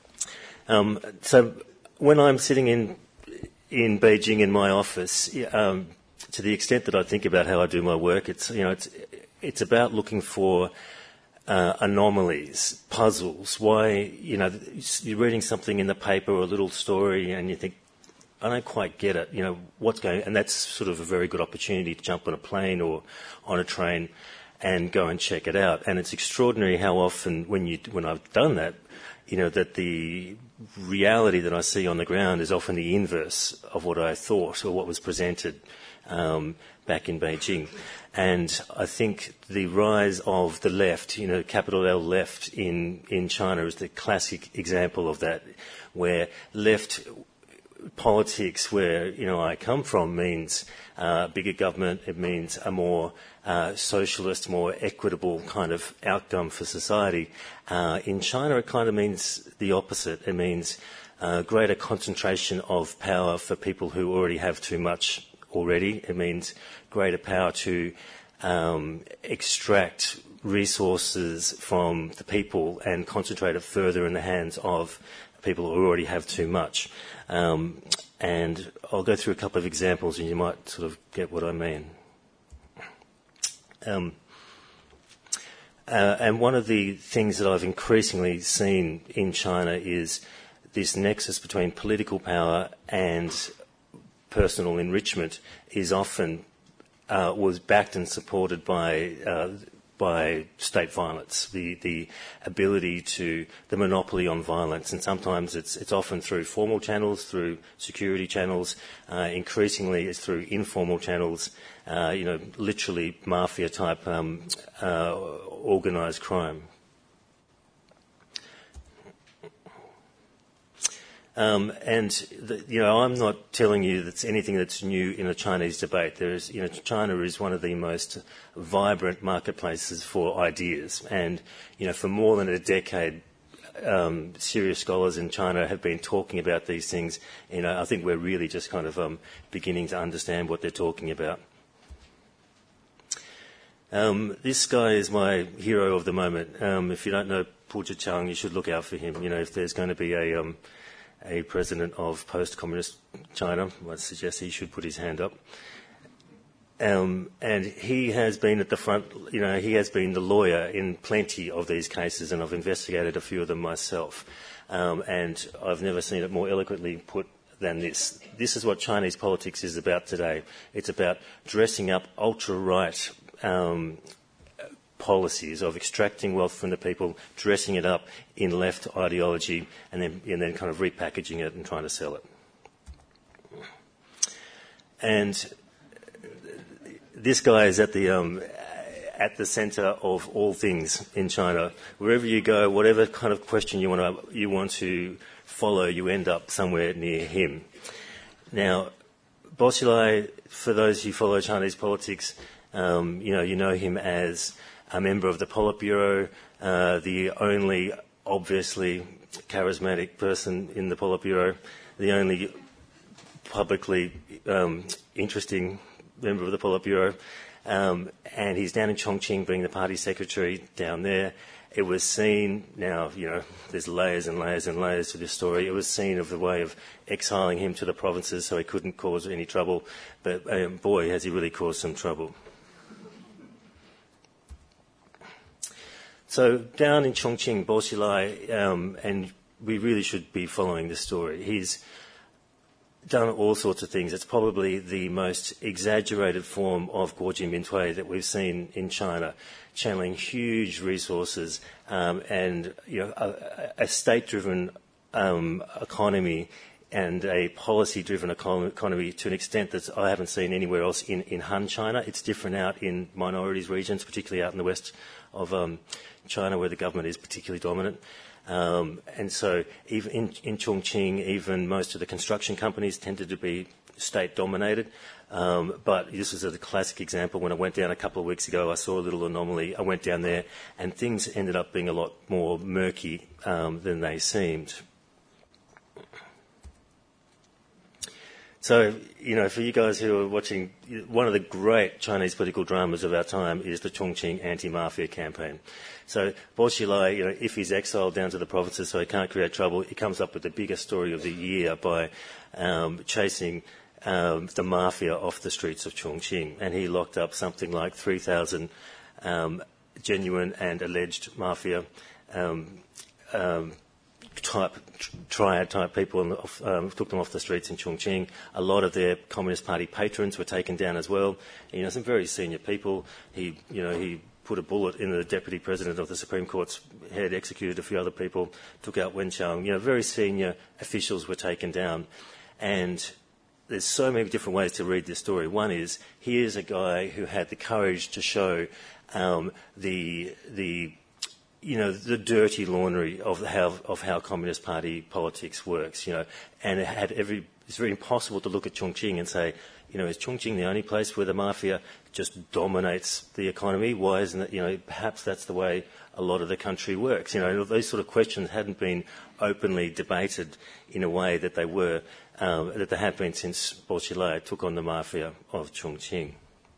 C: So when I'm sitting in Beijing in my office, to the extent that I think about how I do my work, it's about looking for anomalies, puzzles. Why, you're reading something in the paper or a little story and you think, I don't quite get it, what's going on. And that's sort of a very good opportunity to jump on a plane or on a train and go and check it out. And it's extraordinary how often when I've done that, that the reality that I see on the ground is often the inverse of what I thought or what was presented back in Beijing. And I think the rise of the left, capital L left in China is the classic example of that, where left politics, where I come from, means bigger government. It means a more socialist, more equitable kind of outcome for society. In China, it kind of means the opposite. It means greater concentration of power for people who already have too much already. It means greater power to extract resources from the people and concentrate it further in the hands of people who already have too much. And I'll go through a couple of examples and you might sort of get what I mean. And one of the things that I've increasingly seen in China is this nexus between political power and personal enrichment is often was backed and supported by state violence, the ability to, the monopoly on violence. And sometimes it's often through formal channels, through security channels. Increasingly it's through informal channels, literally mafia-type organised crime. I'm not telling you that's anything that's new in a Chinese debate. China is one of the most vibrant marketplaces for ideas, and for more than a decade, serious scholars in China have been talking about these things. I think we're really just kind of beginning to understand what they're talking about. This guy is my hero of the moment. If you don't know Pu Zhiqiang, you should look out for him. If there's going to be a president of post-communist China, I suggest he should put his hand up. And he has been at the front, he has been the lawyer in plenty of these cases, and I've investigated a few of them myself. And I've never seen it more eloquently put than this. This is what Chinese politics is about today. It's about dressing up ultra-right policies of extracting wealth from the people, dressing it up in left ideology, and then kind of repackaging it and trying to sell it. And this guy is at the centre of all things in China. Wherever you go, whatever kind of question you want to follow, you end up somewhere near him. Now, Bo Xilai, for those who follow Chinese politics, you know him as a member of the Politburo, the only obviously charismatic person in the Politburo, the only publicly interesting member of the Politburo, and he's down in Chongqing being the party secretary down there. It was seen, now, there's layers and layers and layers to this story. It was seen of the way of exiling him to the provinces so he couldn't cause any trouble. But boy, has he really caused some trouble. So down in Chongqing, Bo Xilai, and we really should be following this story. He's done all sorts of things. It's probably the most exaggerated form of Guojin Mintui that we've seen in China, channeling huge resources and a state-driven economy and a policy-driven economy to an extent that I haven't seen anywhere else in Han China. It's different out in minorities regions, particularly out in the west of China, where the government is particularly dominant. And so even in Chongqing, even most of the construction companies tended to be state-dominated. But this is a classic example. When I went down a couple of weeks ago, I saw a little anomaly. I went down there, and things ended up being a lot more murky than they seemed. So, for you guys who are watching, one of the great Chinese political dramas of our time is the Chongqing anti-mafia campaign. So, Bo Xilai, if he's exiled down to the provinces so he can't create trouble, he comes up with the biggest story of the year by chasing the mafia off the streets of Chongqing. And he locked up something like 3,000 genuine and alleged mafia triad-type people, and took them off the streets in Chongqing. A lot of their Communist Party patrons were taken down as well. Some very senior people. He put a bullet in the Deputy President of the Supreme Court's head, executed a few other people, took out Wen Chang. Very senior officials were taken down. And there's so many different ways to read this story. One is, here's a guy who had the courage to show the dirty laundry of how Communist Party politics works, and it's very impossible to look at Chongqing and say, is Chongqing the only place where the mafia just dominates the economy? Why isn't it, perhaps that's the way a lot of the country works. Those sort of questions hadn't been openly debated in a way that they were, that they have been since Bo Xilai took on the mafia of Chongqing.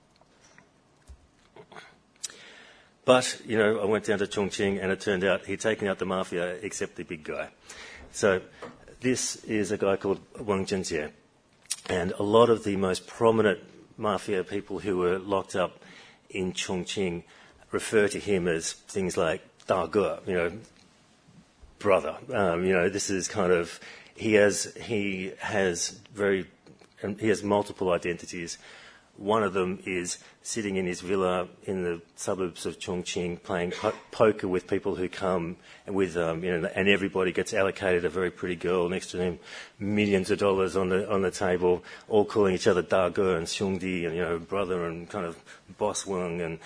C: But, I went down to Chongqing and it turned out he'd taken out the mafia except the big guy. So this is a guy called Wang Zhenjie. And a lot of the most prominent mafia people who were locked up in Chongqing refer to him as things like Da Ge, brother. This is kind of, he has multiple identities. One of them is sitting in his villa in the suburbs of Chongqing playing poker with people who come with, and everybody gets allocated a very pretty girl next to him, millions of dollars on the table, all calling each other Da Ge and Xiongdi and, brother and kind of boss Wang. And,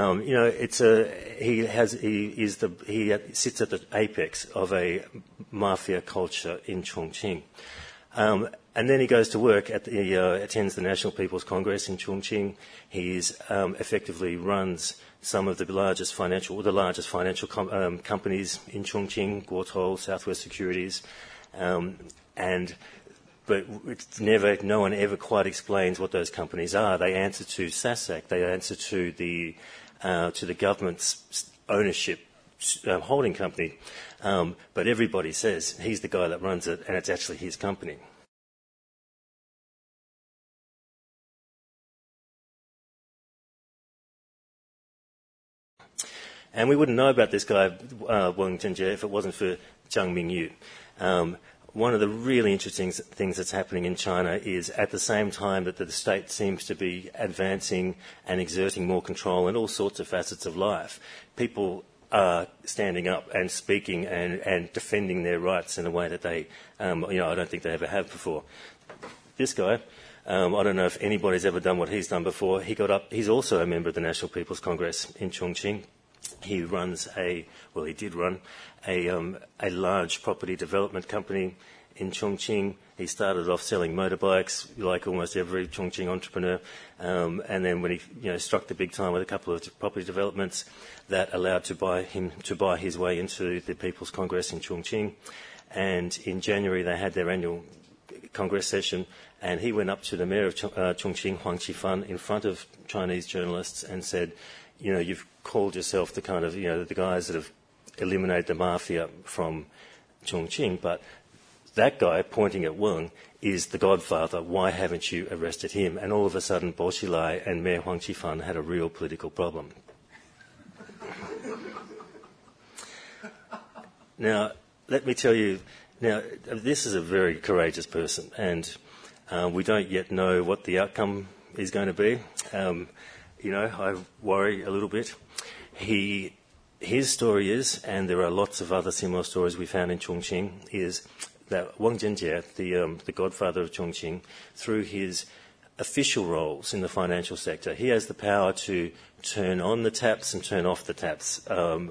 C: he sits at the apex of a mafia culture in Chongqing. And then he goes to work attends the National People's Congress in Chongqing. He effectively runs some of the largest financial companies in Chongqing, Guotou, Southwest Securities, but no one ever quite explains what those companies are. They answer to SASAC. They answer to the government's ownership holding company. But everybody says he's the guy that runs it, and it's actually his company. And we wouldn't know about this guy, Wang Zhenjie, if it wasn't for Zhang Mingyu. One of the really interesting things that's happening in China is at the same time that the state seems to be advancing and exerting more control in all sorts of facets of life, people are standing up and speaking and defending their rights in a way that they, I don't think they ever have before. This guy, I don't know if anybody's ever done what he's done before. He's also a member of the National People's Congress in Chongqing. He did run a large property development company in Chongqing. He started off selling motorbikes, like almost every Chongqing entrepreneur, and then when he struck the big time with a couple of property developments, that allowed him to buy his way into the People's Congress in Chongqing. And in January they had their annual Congress session, and he went up to the mayor of Chongqing, Huang Qifan, in front of Chinese journalists and said, you've called yourself the kind of, the guys that have eliminated the mafia from Chongqing, but that guy, pointing at Wang, is the godfather. Why haven't you arrested him? And all of a sudden, Bo Xilai and Mayor Huang Qifan had a real political problem. Now, let me tell you, this is a very courageous person, and we don't yet know what the outcome is going to be. I worry a little bit. His story is, and there are lots of other similar stories we found in Chongqing, is that Wang Zhenjie, the godfather of Chongqing, through his official roles in the financial sector, he has the power to turn on the taps and turn off the taps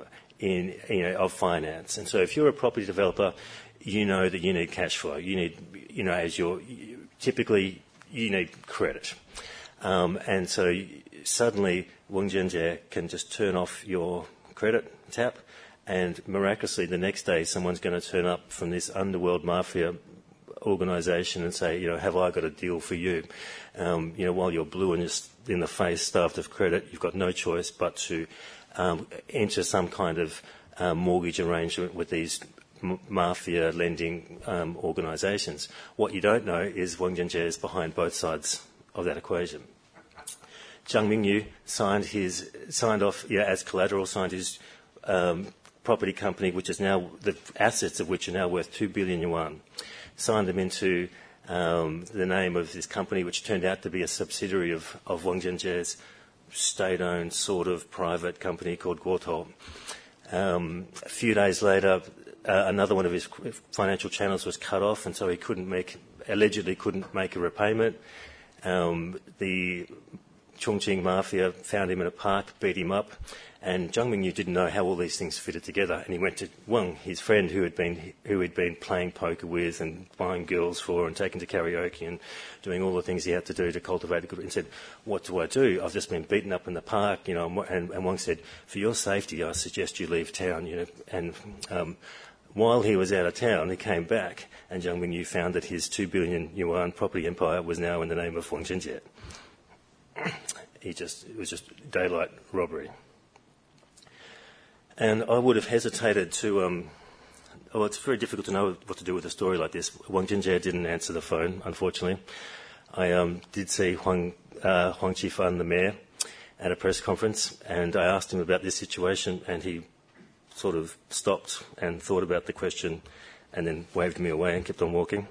C: of finance. And so if you're a property developer, you know that you need cash flow. You need, typically you need credit. And so suddenly Wang Zhenjie can just turn off your credit tap, and miraculously the next day someone's going to turn up from this underworld mafia organisation and say, have I got a deal for you? While you're blue and just in the face, starved of credit, you've got no choice but to enter some kind of mortgage arrangement with these mafia lending organisations. What you don't know is Wang Zhenjie is behind both sides of that equation. Zhang Mingyu signed off as collateral, signed his property company, which is now, the assets of which are now worth 2 billion yuan, signed them into the name of this company, which turned out to be a subsidiary of Wang Zhenjie's state-owned sort of private company called Guotou. A few days later, another one of his financial channels was cut off, and so he allegedly couldn't make a repayment. The Chongqing mafia found him in a park, beat him up, and Zhang Mingyu didn't know how all these things fitted together, and he went to Wang, his friend who had been playing poker with and buying girls for and taking to karaoke and doing all the things he had to do to cultivate a good, and said, "What do I do? I've just been beaten up in the park," and Wang said, "For your safety, I suggest you leave town," and while he was out of town, he came back, and Zhang Mingyu found that his 2 billion yuan property empire was now in the name of Wang Zhenjie. It was just daylight robbery. And I would have hesitated to, it's very difficult to know what to do with a story like this. Wang Zhenjie didn't answer the phone, unfortunately. I did see Huang Qifan, the mayor, at a press conference, and I asked him about this situation, and he sort of stopped and thought about the question and then waved me away and kept on walking.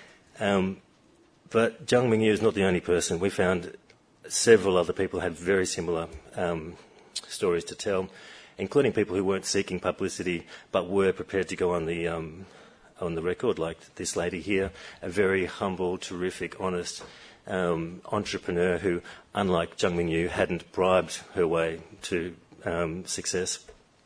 C: But Zhang Mingyu is not the only person. We found several other people had very similar stories to tell, including people who weren't seeking publicity but were prepared to go on the record, like this lady here, a very humble, terrific, honest entrepreneur who, unlike Zhang Mingyu, hadn't bribed her way to success.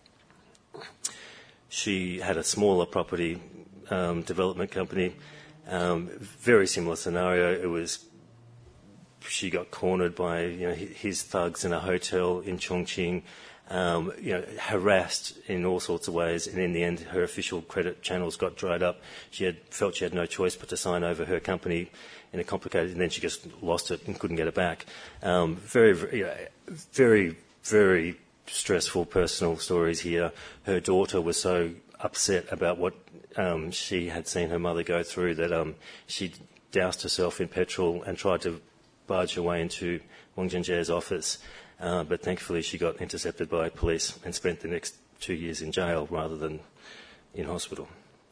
C: She had a smaller property development company, very similar scenario. She got cornered by his thugs in a hotel in Chongqing, harassed in all sorts of ways, and in the end her official credit channels got dried up. She felt she had no choice but to sign over her company in a complicated, and then she just lost it and couldn't get it back. Very, very, very stressful personal stories here. Her daughter was so upset about what she had seen her mother go through that she doused herself in petrol and tried to barge her way into Wang Zhenjie's office, but thankfully she got intercepted by police and spent the next 2 years in jail rather than in hospital.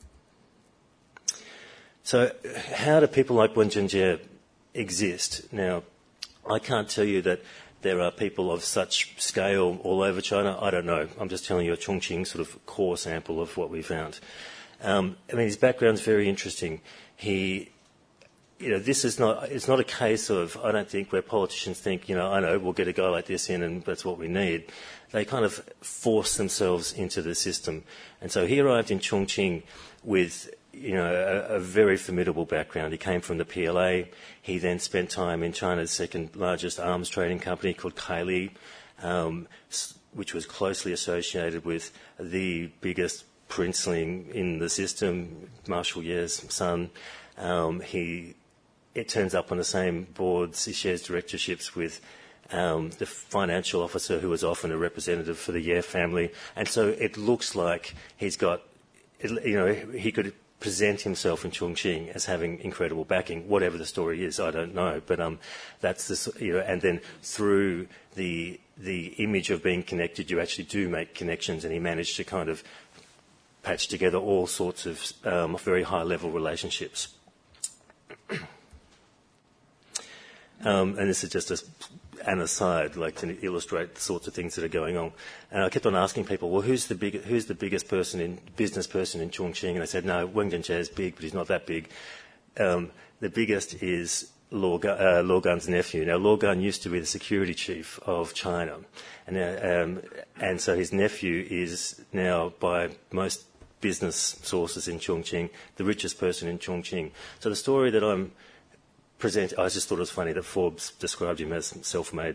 C: So how do people like Wang Zhenjie exist? Now, I can't tell you that there are people of such scale all over China. I don't know. I'm just telling you a Chongqing sort of core sample of what we found. His background's very interesting. It's not a case of, I don't think, where politicians think, I know, we'll get a guy like this in and that's what we need. They kind of force themselves into the system. And so he arrived in Chongqing with, a very formidable background. He came from the PLA. He then spent time in China's second largest arms trading company called Kaili, which was closely associated with the biggest princeling in the system, Marshal Ye's son. It turns up on the same boards. He shares directorships with the financial officer, who was often a representative for the Ye family. And so it looks like he could present himself in Chongqing as having incredible backing. Whatever the story is, I don't know. But that's and then through the image of being connected, you actually do make connections, and he managed to kind of patch together all sorts of very high-level relationships. And this is just an aside, like to illustrate the sorts of things that are going on. And I kept on asking people, well, who's the biggest business person in Chongqing? And I said, no, Wang Zhenjie is big, but he's not that big. The biggest is Luo Gun's nephew. Now, Luo Gun used to be the security chief of China, and so his nephew is now, by most business sources in Chongqing, the richest person in Chongqing. So the story that I'm presenting, I just thought it was funny that Forbes described him as self-made.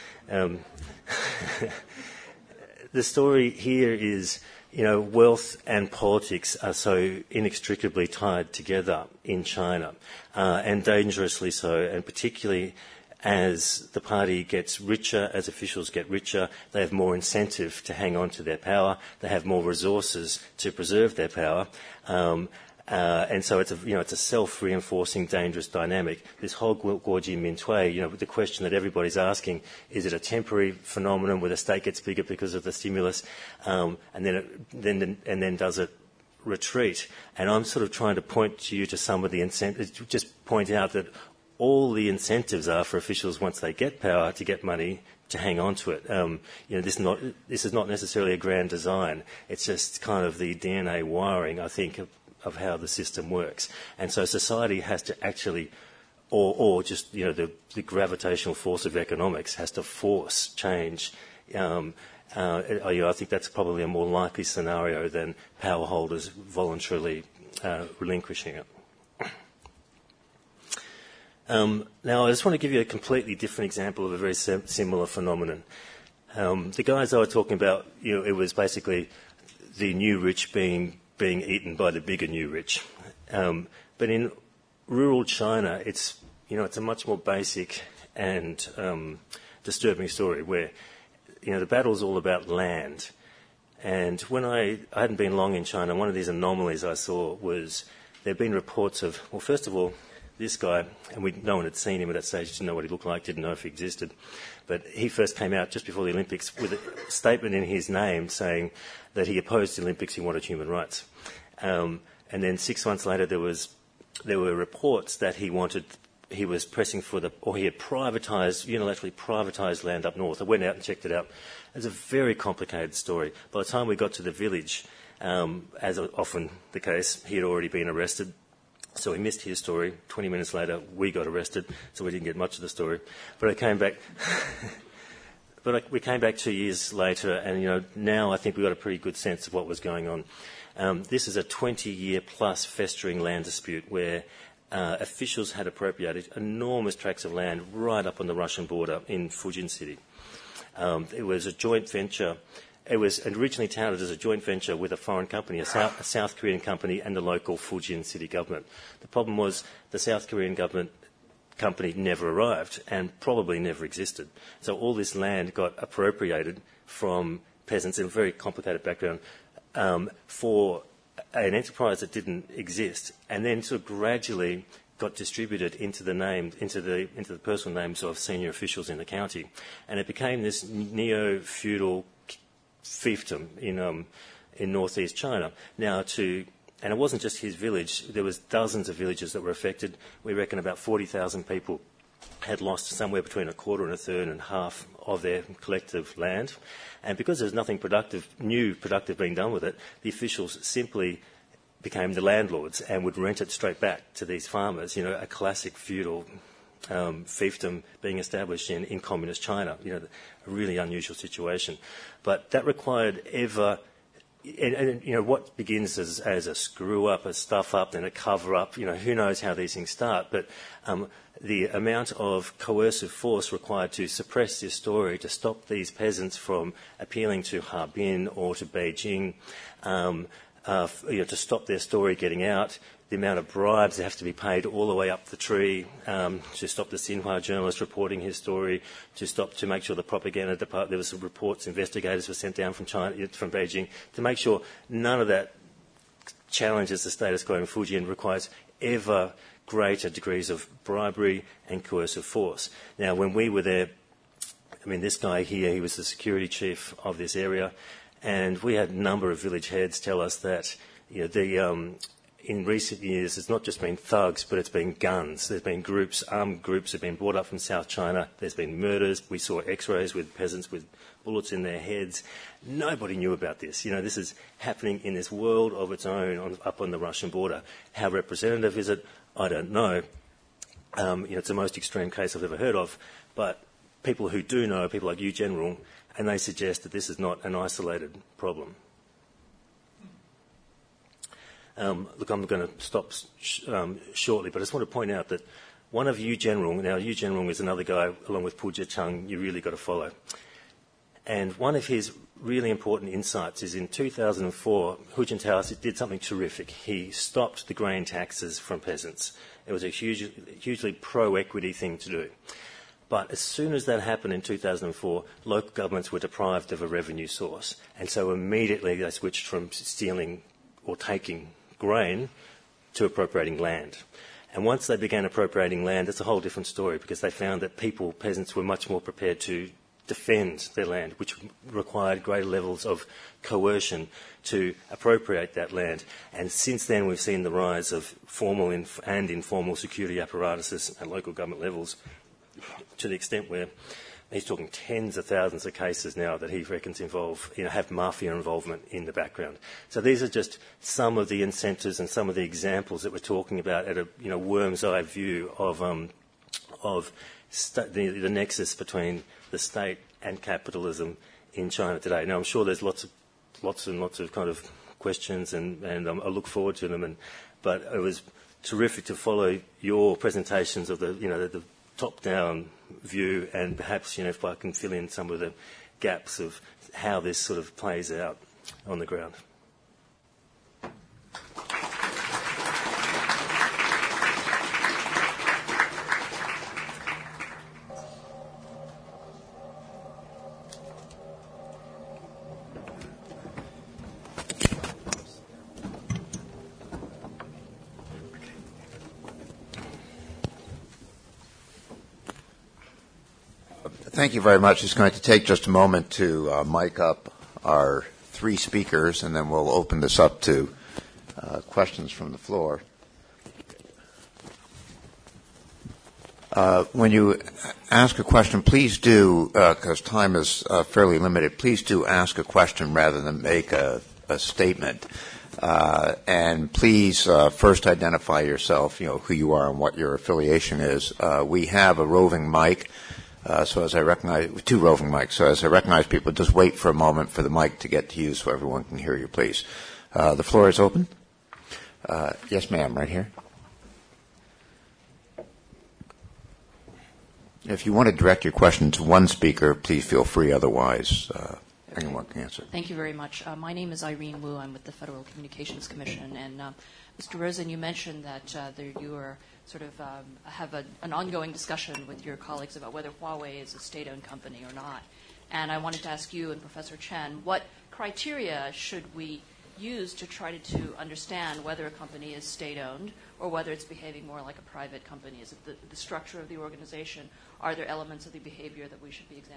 C: The story here is, wealth and politics are so inextricably tied together in China, and dangerously so, and particularly as the party gets richer, as officials get richer, they have more incentive to hang on to their power, they have more resources to preserve their power, and so it's a self-reinforcing, dangerous dynamic. This whole Guoji Mintui, the question that everybody's asking, is it a temporary phenomenon where the state gets bigger because of the stimulus, and then does it retreat? And I'm sort of trying to point to you to some of the incentives, just point out that all the incentives are for officials, once they get power, to get money, to hang on to it. This is not necessarily a grand design. It's just kind of the DNA wiring, I think, of how the system works. And so society has to actually, or just, the gravitational force of economics has to force change. I think that's probably a more likely scenario than power holders voluntarily relinquishing it. Now, I just want to give you a completely different example of a very similar phenomenon. The guys I was talking about, it was basically the new rich being eaten by the bigger new rich. But in rural China, it's a much more basic and disturbing story where, the battle's all about land. And when I hadn't been long in China, one of these anomalies I saw was there'd been reports of, well, first of all, this guy, and no one had seen him at that stage, didn't know what he looked like, didn't know if he existed. But he first came out just before the Olympics with a statement in his name saying that he opposed the Olympics, he wanted human rights. And then 6 months later, there were reports that he was pressing for he had unilaterally privatised land up north. I went out and checked it out. It's a very complicated story. By the time we got to the village, as often the case, he had already been arrested. So we missed his story. 20 minutes later, we got arrested, so we didn't get much of the story. But I came back. We came back 2 years later, and now I think we got a pretty good sense of what was going on. This is a 20-year-plus festering land dispute where officials had appropriated enormous tracts of land right up on the Russian border in Fujian City. It was a joint venture. It was originally touted as a joint venture with a foreign company, a South Korean company, and the local Fujian city government. The problem was the South Korean company never arrived and probably never existed. So all this land got appropriated from peasants in a very complicated background for an enterprise that didn't exist, and then sort of gradually got distributed into the personal names of senior officials in the county, and it became this neo-feudal fiefdom in northeast China. And it wasn't just his village. There was dozens of villages that were affected. We reckon about 40,000 people had lost somewhere between a quarter and a third and half of their collective land. And because there was nothing productive being done with it, the officials simply became the landlords and would rent it straight back to these farmers, a classic feudal fiefdom being established in communist China, a really unusual situation. But that required what begins as a screw-up, a stuff-up, then a cover-up, who knows how these things start, but the amount of coercive force required to suppress this story, to stop these peasants from appealing to Harbin or to Beijing, to stop their story getting out, the amount of bribes that have to be paid all the way up the tree to stop the Xinhua journalist reporting his story, to make sure the propaganda department, there were some reports, investigators were sent down from Beijing, to make sure none of that challenges the status quo in Fujian, requires ever greater degrees of bribery and coercive force. Now, when we were there, this guy here, he was the security chief of this area, and we had a number of village heads tell us that in recent years, it's not just been thugs, but it's been guns. There's been armed groups have been brought up from South China. There's been murders. We saw x-rays with peasants with bullets in their heads. Nobody knew about this. This is happening in this world of its own up on the Russian border. How representative is it? I don't know. It's the most extreme case I've ever heard of, but people who do know, people like Yu Zhenrong, and they suggest that this is not an isolated problem. Look, I'm going to stop shortly, but I just want to point out that one of Yu Zhenrong, now Yu Zhenrong is another guy, along with Pu Jiecheng, you really got to follow. And one of his really important insights is in 2004, Hu Jintao did something terrific. He stopped the grain taxes from peasants. It was a hugely pro-equity thing to do. But as soon as that happened in 2004, local governments were deprived of a revenue source. And so immediately they switched from stealing or taking grain to appropriating land. And once they began appropriating land, it's a whole different story, because they found that peasants were much more prepared to defend their land, which required greater levels of coercion to appropriate that land. And since then, we've seen the rise of formal and informal security apparatuses at local government levels, to the extent where he's talking tens of thousands of cases now that he reckons have mafia involvement in the background. So these are just some of the incentives and some of the examples that we're talking about at a worm's eye view of the nexus between the state and capitalism in China today. Now, I'm sure there's lots and lots of kind of questions, and I look forward to them. But it was terrific to follow your presentations of the top-down view, and perhaps if I can fill in some of the gaps of how this sort of plays out on the ground.
B: Thank you very much. It's going to take just a moment to mic up our three speakers, and then we'll open this up to questions from the floor. When you ask a question, please do, because time is fairly limited, please do ask a question rather than make a statement. And please first identify yourself, who you are and what your affiliation is. We have a roving mic. So as I recognize, two roving mics, so as I recognize people, just wait for a moment for the mic to get to you so everyone can hear you, please. The floor is open. Yes, ma'am, right here. If you want to direct your question to one speaker, please feel free. Otherwise, anyone can answer.
E: Thank you very much. My name is Irene Wu. I'm with the Federal Communications Commission. And Mr. Rosen, you mentioned that you are sort of have an ongoing discussion with your colleagues about whether Huawei is a state-owned company or not. And I wanted to ask you and Professor Chen, what criteria should we use to try to understand whether a company is state-owned or whether it's behaving more like a private company? Is it the structure of the organization? Are there elements of the behavior that we should be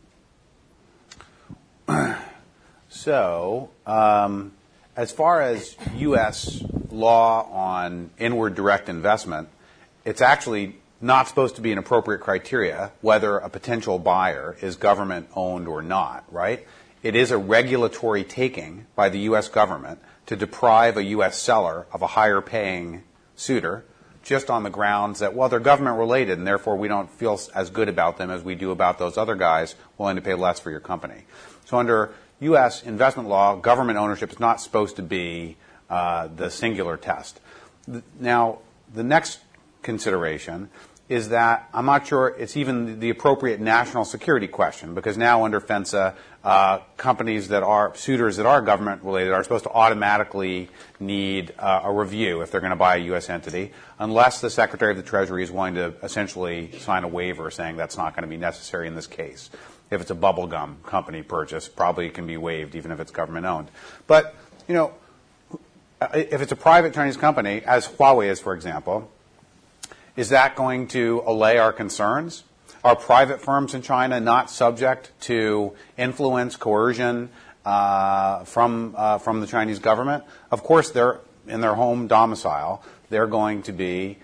E: examining?
A: So, as far as U.S. law on inward direct investment, it's actually not supposed to be an appropriate criteria whether a potential buyer is government-owned or not, right? It is a regulatory taking by the U.S. government to deprive a U.S. seller of a higher-paying suitor just on the grounds that, well, they're government-related, and therefore we don't feel as good about them as we do about those other guys willing to pay less for your company. So under U.S. investment law, government ownership is not supposed to be the singular test. Now, the next consideration is that I'm not sure it's even the appropriate national security question, because now under FENSA, companies that are suitors that are government related are supposed to automatically need a review if they're going to buy a U.S. entity, unless the Secretary of the Treasury is willing to essentially sign a waiver saying that's not going to be necessary in this case. If it's a bubblegum company purchase, probably it can be waived even if it's government owned. But, if it's a private Chinese company, as Huawei is, for example, is that going to allay our concerns? Are private firms in China not subject to influence, coercion from the Chinese government? Of course, they're in their home domicile. They're going to be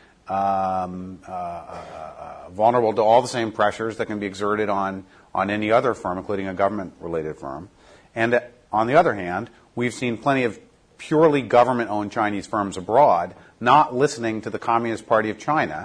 A: vulnerable to all the same pressures that can be exerted on any other firm, including a government-related firm. And on the other hand, we've seen plenty of purely government-owned Chinese firms abroad not listening to the Communist Party of China,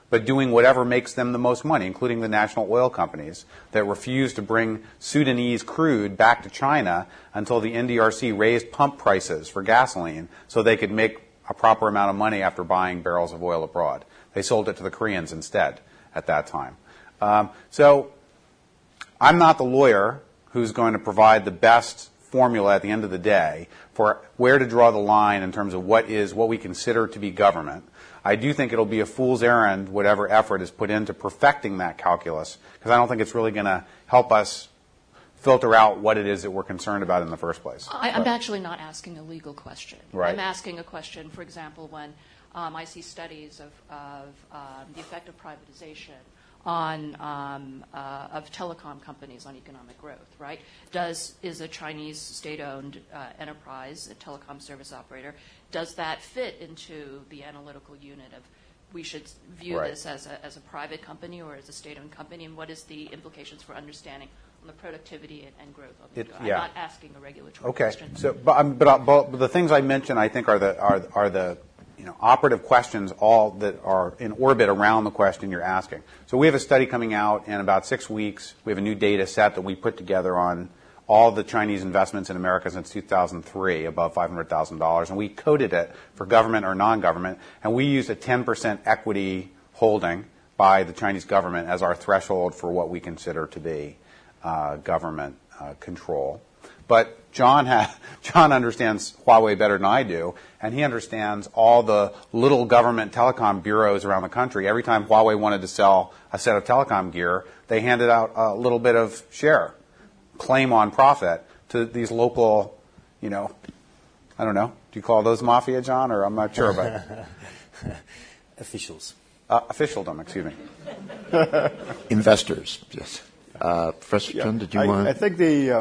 A: but doing whatever makes them the most money, including the national oil companies that refused to bring Sudanese crude back to China until the NDRC raised pump prices for gasoline so they could make a proper amount of money after buying barrels of oil abroad. They sold it to the Koreans instead at that time. So I'm not the lawyer who's going to provide the best formula at the end of the day for where to draw the line in terms of what we consider to be government. I do think it'll be a fool's errand, whatever effort is put into perfecting that calculus, because I don't think it's really going to help us filter out what it is that we're concerned about in the first place.
E: I'm actually not asking a legal question.
A: Right.
E: I'm asking a question, for example, when I see studies of the effect of privatization on of telecom companies on economic growth, right? Is a Chinese state-owned enterprise, a telecom service operator, does that fit into the analytical unit of we should view
A: Right.
E: this as a private company or as a state-owned company, and what is the implications for understanding on the productivity and growth of it? I'm not asking a regulatory question.
A: So, but the things I mentioned, I think, are the operative questions, all that are in orbit around the question you're asking. So we have a study coming out in about 6 weeks. We have a new data set that we put together on all the Chinese investments in America since 2003, above $500,000, and we coded it for government or non-government, and we used a 10% equity holding by the Chinese government as our threshold for what we consider to be government control. But John understands Huawei better than I do, and he understands all the little government telecom bureaus around the country. Every time Huawei wanted to sell a set of telecom gear, they handed out a little bit of share, claim on profit to these local, I don't know, do you call those mafia, John, or I'm not sure about
C: Officials.
A: Officialdom, excuse me.
B: Investors, yes. Professor Chen, did you want to?
D: I think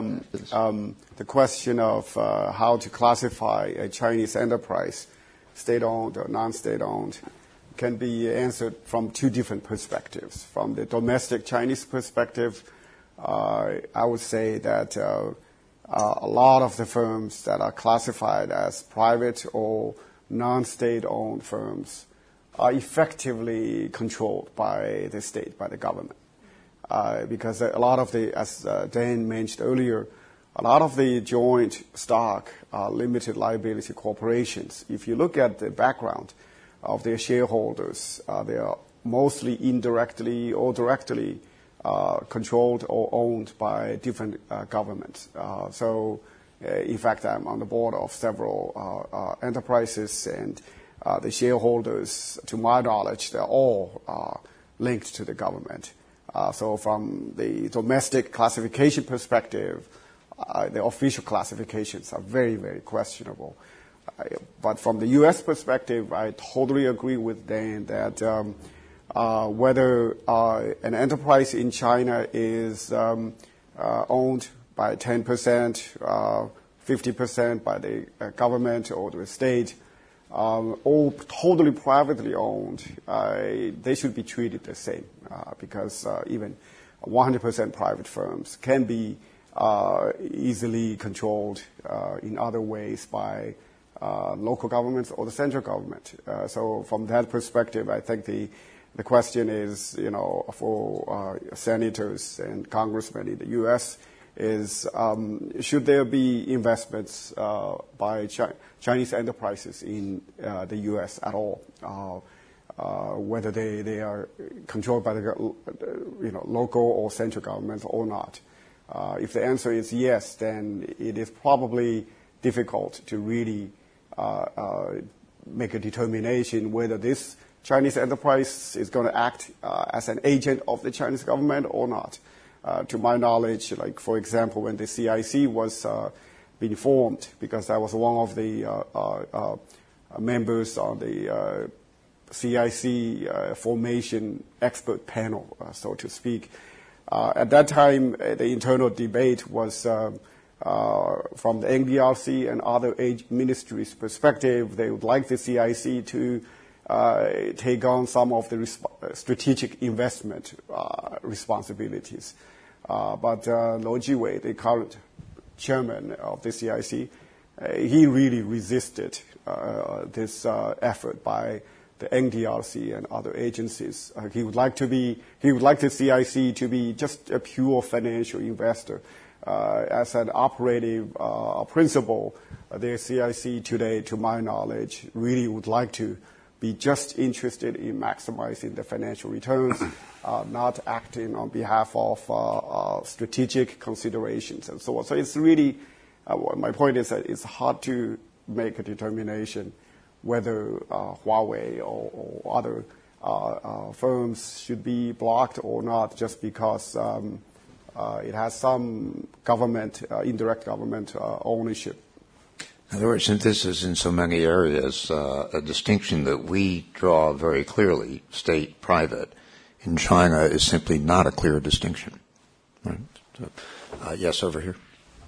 D: the question of how to classify a Chinese enterprise, state-owned or non-state-owned, can be answered from two different perspectives. From the domestic Chinese perspective, I would say that a lot of the firms that are classified as private or non-state-owned firms are effectively controlled by the state, by the government. Because a lot of as Dan mentioned earlier, a lot of the joint stock are limited liability corporations. If you look at the background of their shareholders, they are mostly indirectly or directly controlled or owned by different governments. In fact, I'm on the board of several enterprises, and the shareholders, to my knowledge, they're all linked to the government. So from the domestic classification perspective, the official classifications are very, very questionable. But from the U.S. perspective, I totally agree with Dan that whether an enterprise in China is owned by 10%, 50% by the government or the state, or totally privately owned, they should be treated the same because even 100% private firms can be easily controlled in other ways by local governments or the central government. So from that perspective, I think the question is, for senators and congressmen in the U.S. is should there be investments by Chinese enterprises in the U.S. at all, whether they are controlled by the local or central governments or not. If the answer is yes, then it is probably difficult to really make a determination whether this Chinese enterprise is going to act as an agent of the Chinese government or not. To my knowledge, like for example, when the CIC was being formed, because I was one of the members on the CIC formation expert panel, so to speak. At that time, the internal debate was from the NDRC and other ministries' perspective. They would like the CIC to take on some of the strategic investment responsibilities. But Luo Jiwei, the current chairman of the CIC, he really resisted this effort by the NDRC and other agencies. He would like the CIC to be just a pure financial investor. As an operative principle, the CIC today, to my knowledge, really would like to be just interested in maximizing the financial returns, not acting on behalf of strategic considerations and so on. So it's really, my point is that it's hard to make a determination whether Huawei or other firms should be blocked or not, just because it has some government, indirect government ownership.
B: In other words, since this is in so many areas, a distinction that we draw very clearly, state-private, in China is simply not a clear distinction. Right? So, yes, over here.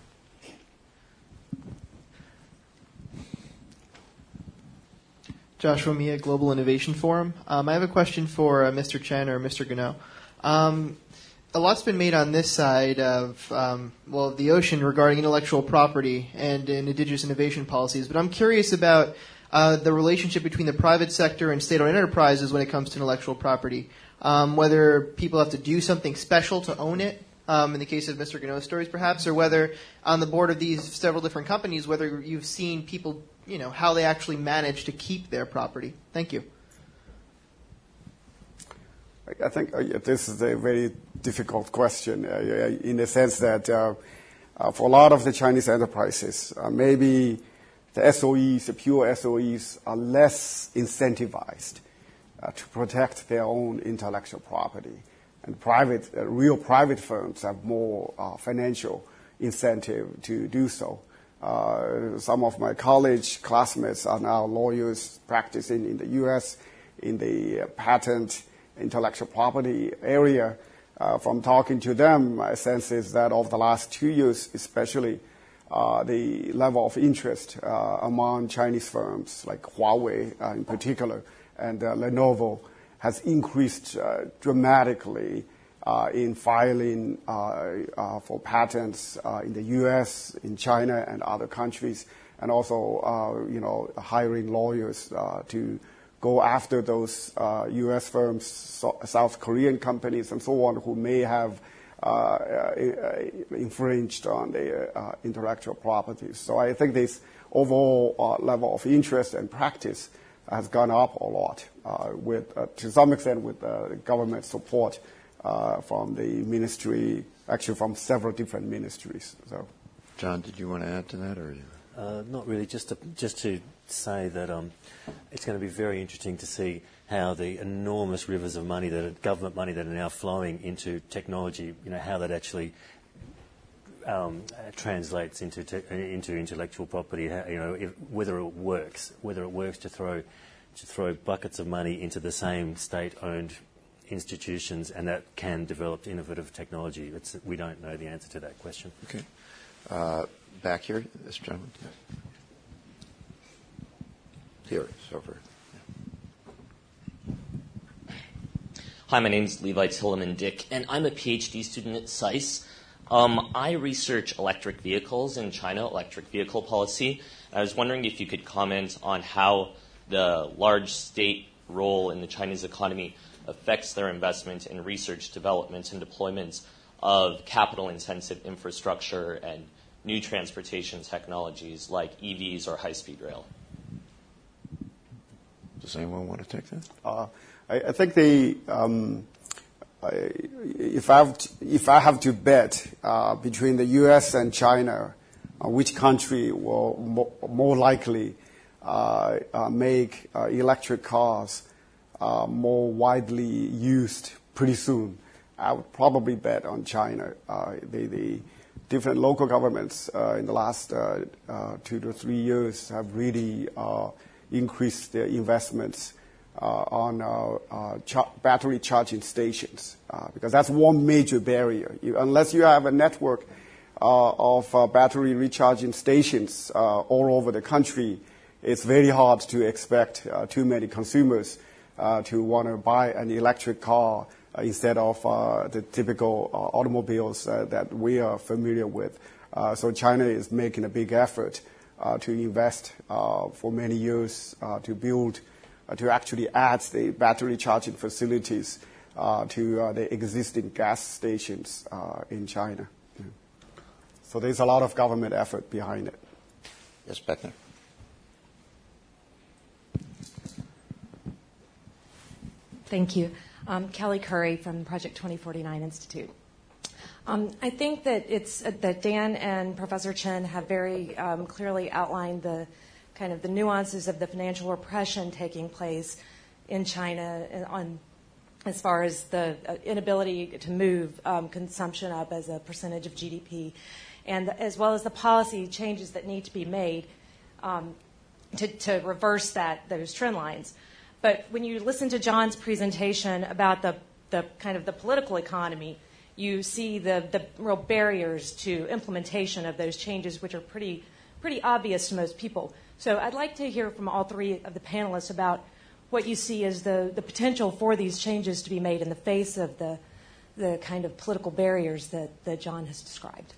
F: Joshua Mia, Global Innovation Forum. I have a question for Mr. Chen or Mr. Gano. A lot's been made on this side of, the ocean regarding intellectual property and indigenous innovation policies, but I'm curious about the relationship between the private sector and state-owned enterprises when it comes to intellectual property. Whether people have to do something special to own it, in the case of Mr. Gano's stories perhaps, or whether on the board of these several different companies, whether you've seen people, how they actually manage to keep their property. Thank you.
D: I think this is a very difficult question in the sense that for a lot of the Chinese enterprises, maybe the SOEs, the pure SOEs, are less incentivized to protect their own intellectual property. And real private firms have more financial incentive to do so. Some of my college classmates are now lawyers practicing in the U.S. in the patent intellectual property area. From talking to them, my sense is that over the last 2 years, especially, the level of interest among Chinese firms like Huawei in particular and Lenovo has increased dramatically in filing for patents in the U.S., in China, and other countries, and also hiring lawyers to go after those U.S. firms, South Korean companies, and so on, who may have infringed on their intellectual properties. So I think this overall level of interest and practice has gone up a lot, to some extent with government support from the ministry, actually from several different ministries. So,
B: John, did you want to add to that, or?
C: Not really. Just to say that it's going to be very interesting to see how the enormous rivers of money, government money, that are now flowing into technology, how that actually translates into intellectual property. Whether it works to throw buckets of money into the same state-owned institutions, and that can develop innovative technology. We don't know the answer to that question.
B: Okay. Back here, this gentleman. Here, it's over.
G: Hi, my name is Levi Tilleman Dick, and I'm a PhD student at SAIS. I research electric vehicles in China, electric vehicle policy. I was wondering if you could comment on how the large state role in the Chinese economy affects their investment in research, development, and deployment of capital-intensive infrastructure and new transportation technologies like EVs or high-speed rail.
B: Does anyone want to take that?
D: I think if I have to bet between the U.S. and China, which country will more likely make electric cars more widely used pretty soon, I would probably bet on China. The different local governments in the last 2 to 3 years have really increased their investments on battery charging stations, because that's one major barrier. Unless you have a network of battery recharging stations all over the country, it's very hard to expect too many consumers to want to buy an electric car instead of the typical automobiles that we are familiar with. So China is making a big effort to invest for many years to build to actually add the battery charging facilities to the existing gas stations in China. Yeah. So there's a lot of government effort behind it.
B: Yes, Beckner.
H: Thank you. Kelly Curry from Project 2049 Institute. I think that that Dan and Professor Chen have very clearly outlined the kind of the nuances of the financial repression taking place in China as far as the inability to move consumption up as a percentage of GDP, and as well as the policy changes that need to be made to reverse those trend lines. But when you listen to John's presentation about the kind of the political economy, you see the real barriers to implementation of those changes, which are pretty obvious to most people. So I'd like to hear from all three of the panelists about what you see as the potential for these changes to be made in the face of the kind of political barriers that John has described.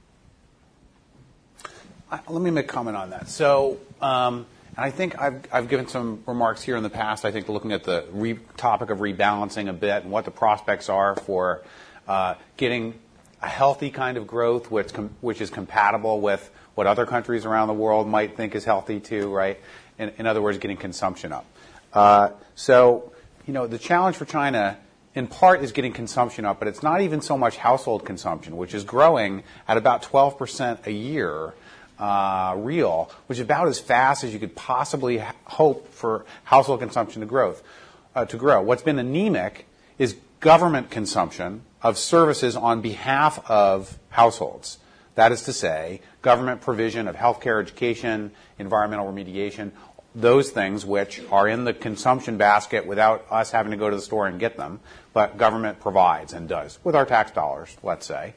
A: Let me make a comment on that. So I think I've given some remarks here in the past, I think, looking at the topic of rebalancing a bit and what the prospects are for getting a healthy kind of growth which is compatible with what other countries around the world might think is healthy too, right? In other words, getting consumption up. So, the challenge for China in part is getting consumption up, but it's not even so much household consumption, which is growing at about 12% a year real, which is about as fast as you could possibly hope for household consumption to grow. What's been anemic is government consumption of services on behalf of households. That is to say, government provision of healthcare, education, environmental remediation, those things which are in the consumption basket without us having to go to the store and get them, but government provides and does, with our tax dollars, let's say.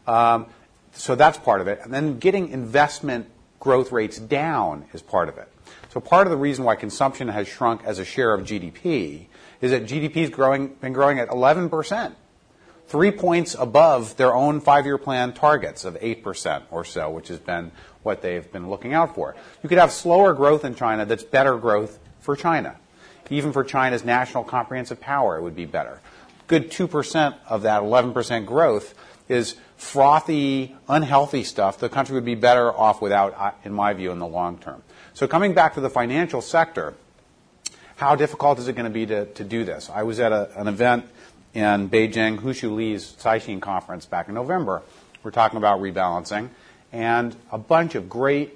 A: So that's part of it. And then getting investment growth rates down is part of it. So part of the reason why consumption has shrunk as a share of GDP is that GDP has been growing at 11%, 3 points above their own 5-year plan targets of 8% or so, which has been what they've been looking out for. You could have slower growth in China that's better growth for China. Even for China's national comprehensive power, it would be better. Good 2% of that 11% growth is frothy, unhealthy stuff the country would be better off without, in my view, in the long term. So coming back to the financial sector, how difficult is it going to be to do this? I was at an event in Beijing, Hushu Li's Caixin conference back in November. We're talking about rebalancing, and a bunch of great,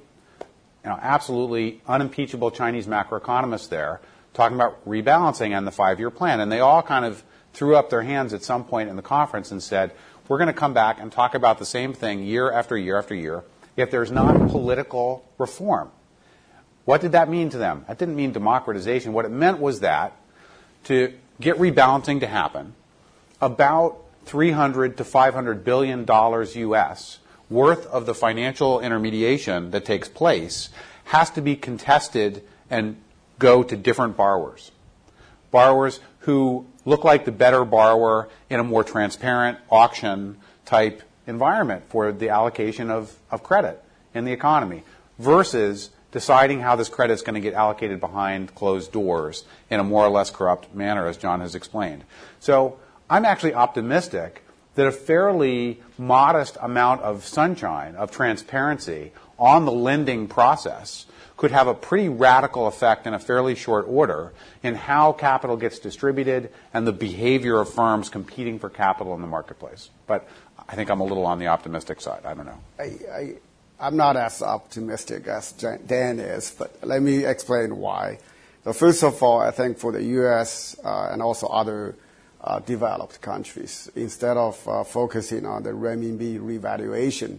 A: absolutely unimpeachable Chinese macroeconomists there talking about rebalancing and the 5-year plan. And they all kind of threw up their hands at some point in the conference and said, we're going to come back and talk about the same thing year after year after year if there's not political reform. What did that mean to them? That didn't mean democratization. What it meant was that to get rebalancing to happen, about $300 to $500 billion US worth of the financial intermediation that takes place has to be contested and go to different borrowers. Borrowers who look like the better borrower in a more transparent auction type environment for the allocation of credit in the economy versus deciding how this credit is going to get allocated behind closed doors in a more or less corrupt manner, as John has explained. So I'm actually optimistic that a fairly modest amount of sunshine, of transparency on the lending process could have a pretty radical effect in a fairly short order in how capital gets distributed and the behavior of firms competing for capital in the marketplace. But I think I'm a little on the optimistic side. I don't know.
D: I'm not as optimistic as Dan is, but let me explain why. So first of all, I think for the U.S. And also other developed countries, instead of focusing on the renminbi revaluation,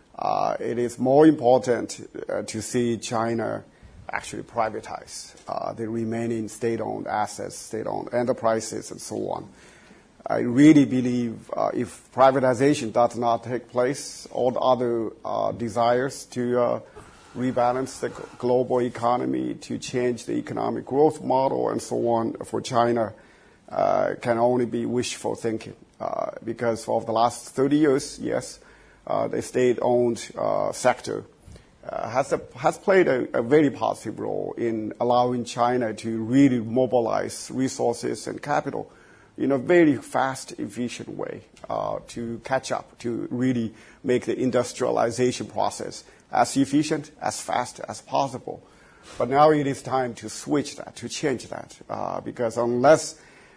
D: it is more important to see China actually privatize the remaining state-owned assets, state-owned enterprises, and so on. I really believe if privatization does not take place, all the other desires to rebalance the global economy, to change the economic growth model, and so on for China can only be wishful thinking. Because for the last 30 years, yes, the state-owned sector has played a very positive role in allowing China to really mobilize resources and capital in a very fast, efficient way to catch up, to really make the industrialization process as efficient, as fast as possible. But now it is time to switch that, to change that, because unless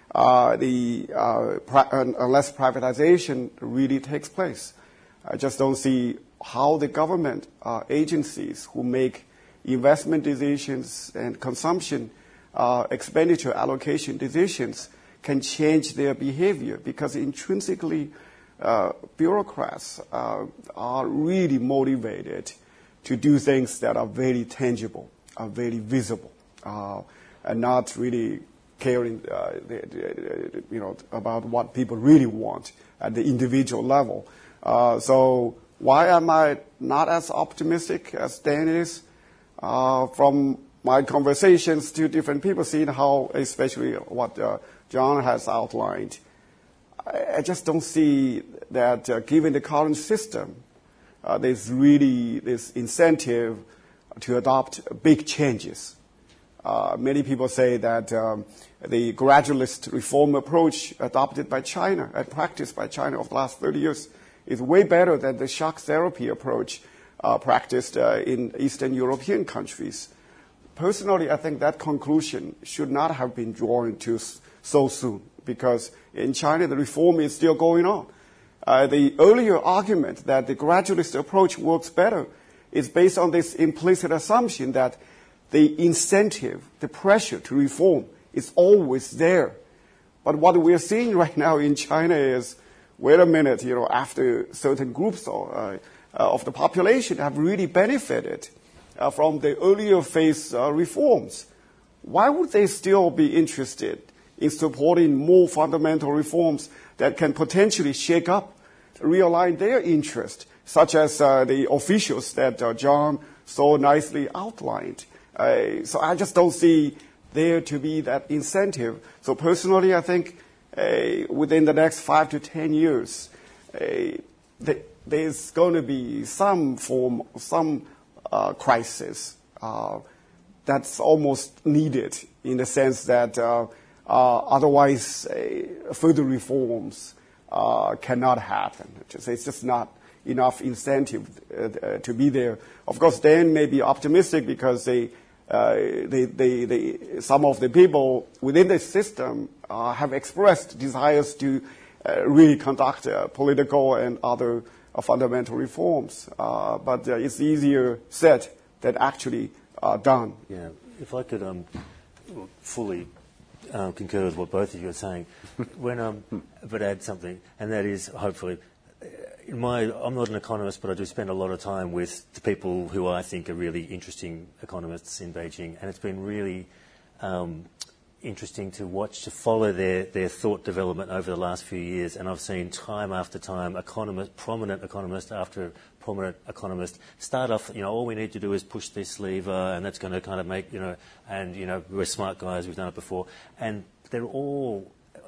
D: privatization really takes place, I just don't see how the government agencies who make investment decisions and consumption expenditure allocation decisions can change their behavior, because intrinsically bureaucrats are really motivated to do things that are very tangible, are very visible, and not really caring about what people really want at the individual level. So why am I not as optimistic as Dan is? From my conversations to different people, seeing how, especially what John has outlined, I just don't see that given the current system, there's really this incentive to adopt big changes. Many people say that the gradualist reform approach adopted by China and practiced by China over the last 30 years is way better than the shock therapy approach practiced in Eastern European countries. Personally, I think that conclusion should not have been drawn to so soon, because in China the reform is still going on. The earlier argument that the gradualist approach works better is based on this implicit assumption that the incentive, the pressure to reform is always there. But what we are seeing right now in China is, wait a minute, after certain groups of the population have really benefited from the earlier phase reforms, why would they still be interested in supporting more fundamental reforms that can potentially shake up, realign their interest, such as the officials that John so nicely outlined? So I just don't see there to be that incentive. So personally, I think within the next 5 to 10 years, there's going to be some form, some crisis that's almost needed, in the sense that otherwise further reforms cannot happen. It's just not enough incentive to be there. Of course, Dan may be optimistic because some of the people within the system have expressed desires to really conduct political and other fundamental reforms. But it's easier said than actually done.
C: Yeah, if I could fully concur with what both of you are saying, but add something, and that is, hopefully, I'm not an economist, but I do spend a lot of time with the people who I think are really interesting economists in Beijing, and it's been really interesting to watch, to follow their thought development over the last few years. And I've seen time after time prominent economist after prominent economist start off, all we need to do is push this lever, and that's going to kind of make, we're smart guys, we've done it before. And they're all,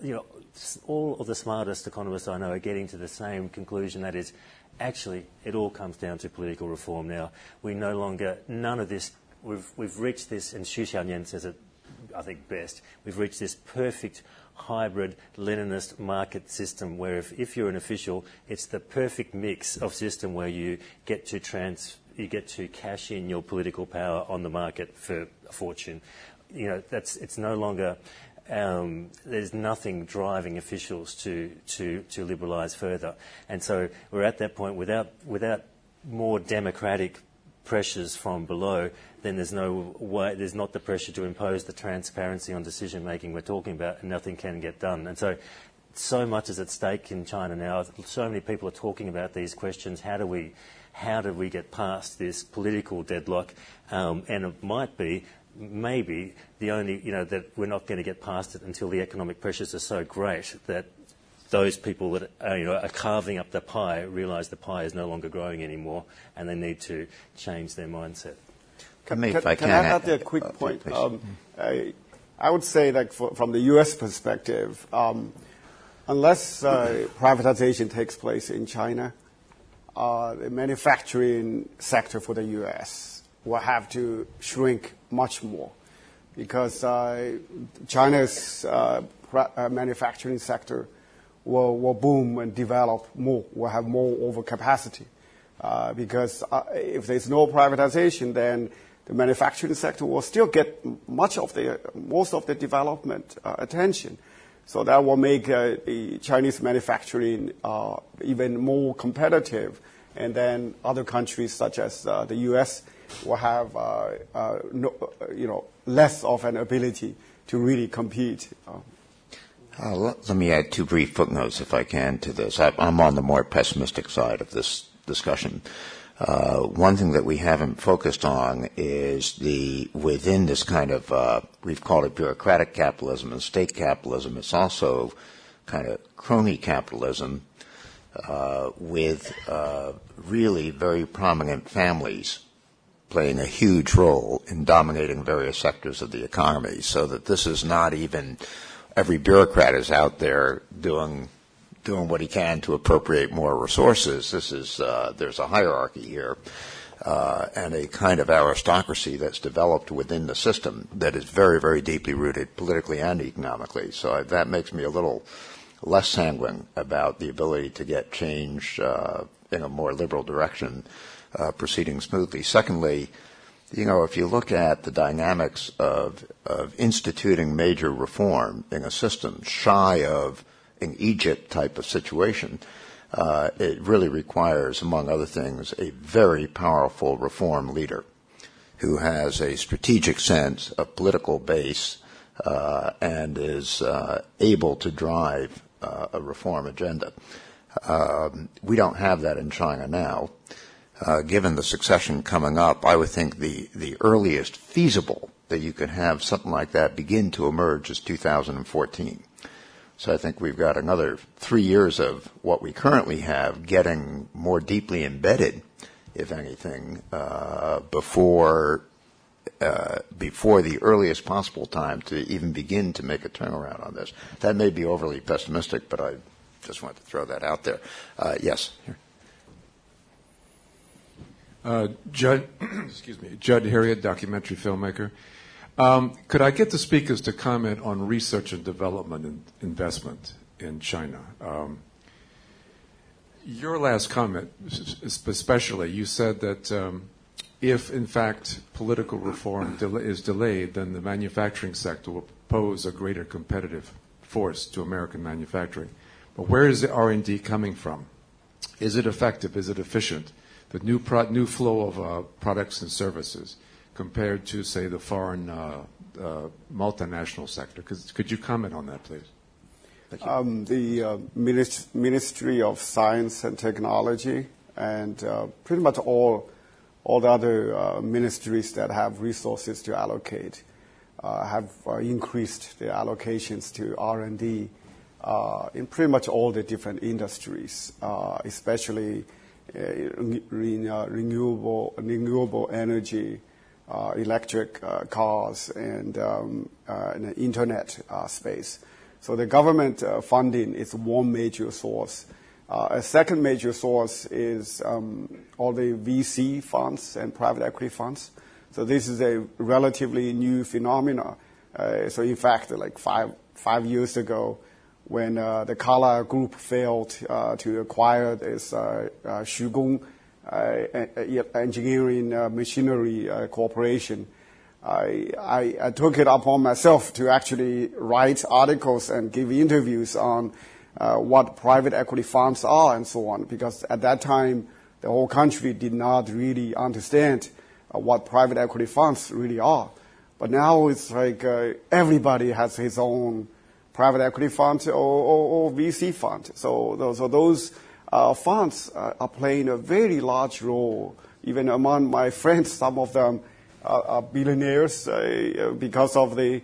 C: all of the smartest economists I know are getting to the same conclusion, that is, actually, it all comes down to political reform now. We no longer, none of this, we've reached this, and Xu Xiaoyan says it, I think, best, we've reached this perfect hybrid Leninist market system where if you're an official, it's the perfect mix of system where you get to cash in your political power on the market for a fortune. It's no longer, there's nothing driving officials to liberalise further. And so we're at that point without more democratic pressures from below, then there's not the pressure to impose the transparency on decision making we're talking about, and nothing can get done. And so much is at stake in China now. So many people are talking about these questions. How do we get past this political deadlock? And it might be, maybe, the only, that we're not going to get past it until the economic pressures are so great that those people that are carving up the pie realise the pie is no longer growing anymore, and they need to change their mindset.
D: Can I add a quick point? I would say that from the U.S. perspective, unless privatization takes place in China, the manufacturing sector for the U.S. will have to shrink much more because China's manufacturing sector will boom and develop more, will have more overcapacity. Because if there's no privatization, then the manufacturing sector will still get most of the development attention. So that will make the Chinese manufacturing even more competitive. And then other countries such as the U.S. will have less of an ability to really compete.
B: Let me add two brief footnotes, if I can, to this. I'm on the more pessimistic side of this discussion. One thing that we haven't focused on is within this kind of, we've called it bureaucratic capitalism and state capitalism, it's also kind of crony capitalism with really very prominent families playing a huge role in dominating various sectors of the economy, so that this is not even every bureaucrat is out there doing what he can to appropriate more resources. This is there's a hierarchy here and a kind of aristocracy that's developed within the system that is very, very deeply rooted politically and economically. So that makes me a little less sanguine about the ability to get change in a more liberal direction proceeding smoothly. Secondly, if you look at the dynamics of instituting major reform in a system shy of an Egypt type of situation, it really requires, among other things, a very powerful reform leader who has a strategic sense, a political base, and is able to drive a reform agenda. We don't have that in China now. Given the succession coming up, I would think the earliest feasible that you could have something like that begin to emerge is 2014. So I think we've got another 3 years of what we currently have getting more deeply embedded, if anything, before the earliest possible time to even begin to make a turnaround on this. That may be overly pessimistic, but I just wanted to throw that out there. Yes. Here.
I: Judd Harriet, documentary filmmaker. Could I get the speakers to comment on research and development and investment in China? Your last comment, especially, you said that if, in fact, political reform is delayed, then the manufacturing sector will pose a greater competitive force to American manufacturing. But where is the R&D coming from? Is it effective? Is it efficient? The new flow of products and services compared to, say, the foreign multinational sector. Could you comment on that, please?
D: The Ministry of Science and Technology and pretty much all the other ministries that have resources to allocate have increased their allocations to R&D in pretty much all the different industries, especially renewable energy, electric cars, and the internet space. So the government funding is one major source. A second major source is all the VC funds and private equity funds. So this is a relatively new phenomena. So in fact, like five years ago, when the Carlyle Group failed to acquire this Shugong Engineering Machinery Corporation, I took it upon myself to actually write articles and give interviews on what private equity funds are and so on, because at that time the whole country did not really understand what private equity funds really are. But now it's like everybody has his own private equity fund or VC fund. So those funds are playing a very large role. Even among my friends, some of them are billionaires because of the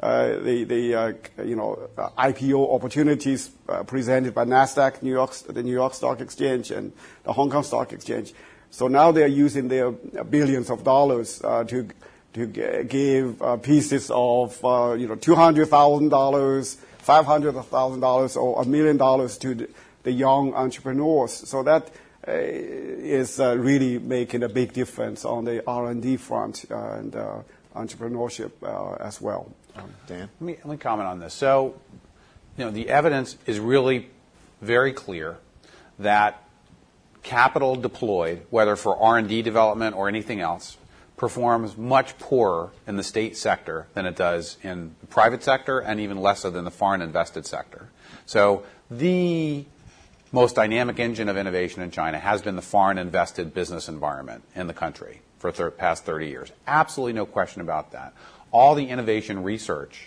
D: IPO opportunities presented by NASDAQ, the New York Stock Exchange, and the Hong Kong Stock Exchange. So now they are using their billions of dollars to give pieces of $200,000, $500,000, or $1 million to the young entrepreneurs. So that is really making a big difference on the R&D front and entrepreneurship as well.
B: Dan?
A: Let me comment on this. So, the evidence is really very clear that capital deployed, whether for R&D development or anything else, performs much poorer in the state sector than it does in the private sector, and even less so than the foreign invested sector. So the most dynamic engine of innovation in China has been the foreign invested business environment in the country for the past 30 years. Absolutely no question about that. All the innovation research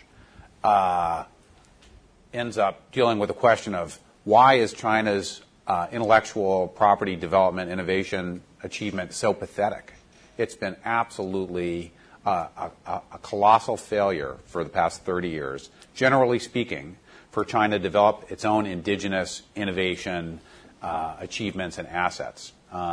A: ends up dealing with the question of why is China's intellectual property development innovation achievement so pathetic? It's been absolutely a colossal failure for the past 30 years, generally speaking, for China to develop its own indigenous innovation achievements and assets,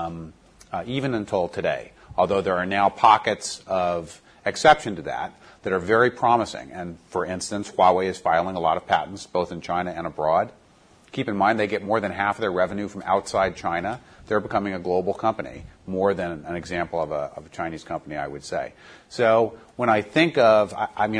A: even until today. Although there are now pockets of exception to that are very promising. And for instance, Huawei is filing a lot of patents, both in China and abroad. Keep in mind, they get more than half of their revenue from outside China. They're becoming a global company, more than an example of a Chinese company, I would say. So when I think of,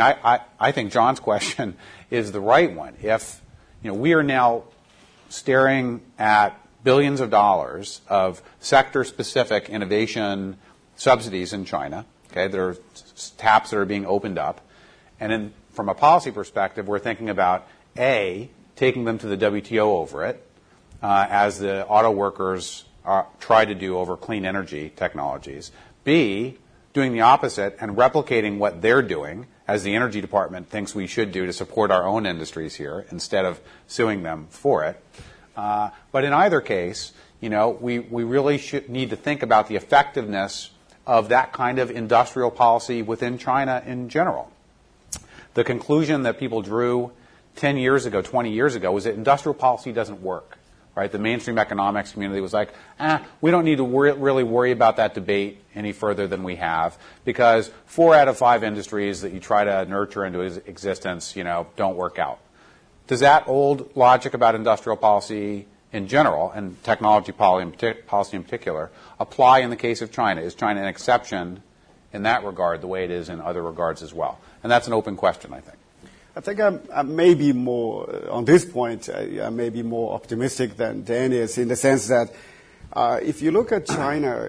A: I think John's question is the right one. If, we are now staring at billions of dollars of sector-specific innovation subsidies in China, okay, there are taps that are being opened up. And then from a policy perspective, we're thinking about, A, taking them to the WTO over it, as the auto workers try to do over clean energy technologies. B, doing the opposite and replicating what they're doing, as the Energy Department thinks we should do to support our own industries here, instead of suing them for it. But in either case, we really need to think about the effectiveness of that kind of industrial policy within China in general. The conclusion that people drew 10 years ago, 20 years ago, was that industrial policy doesn't work, right? The mainstream economics community was like, we don't need to really worry about that debate any further than we have, because 4 out of 5 industries that you try to nurture into existence, don't work out. Does that old logic about industrial policy in general, and technology policy in particular, apply in the case of China? Is China an exception in that regard the way it is in other regards as well? And that's an open question, I think.
D: I think I may be more, on this point, I may be more optimistic than Dan is, in the sense that if you look at China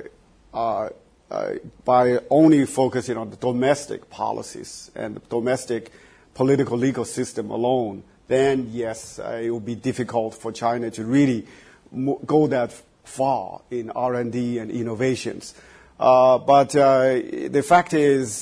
D: by only focusing on the domestic policies and the domestic political legal system alone, then yes, it will be difficult for China to really go that far in R&D and innovations. But the fact is,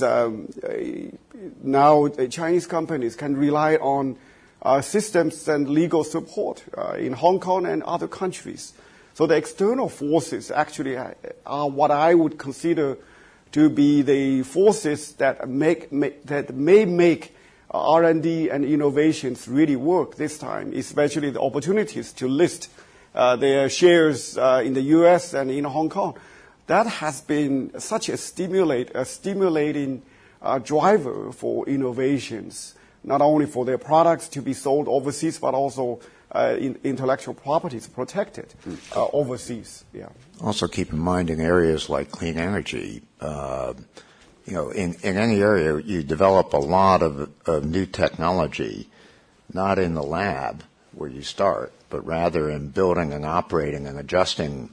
D: now Chinese companies can rely on systems and legal support in Hong Kong and other countries. So the external forces actually are what I would consider to be the forces that may make R&D and innovations really work this time, especially the opportunities to list their shares in the U.S. and in Hong Kong. That has been such a stimulating driver for innovations, not only for their products to be sold overseas, but also intellectual properties protected overseas. Yeah.
B: Also keep in mind, in areas like clean energy, in any area you develop a lot of new technology, not in the lab where you start, but rather in building and operating and adjusting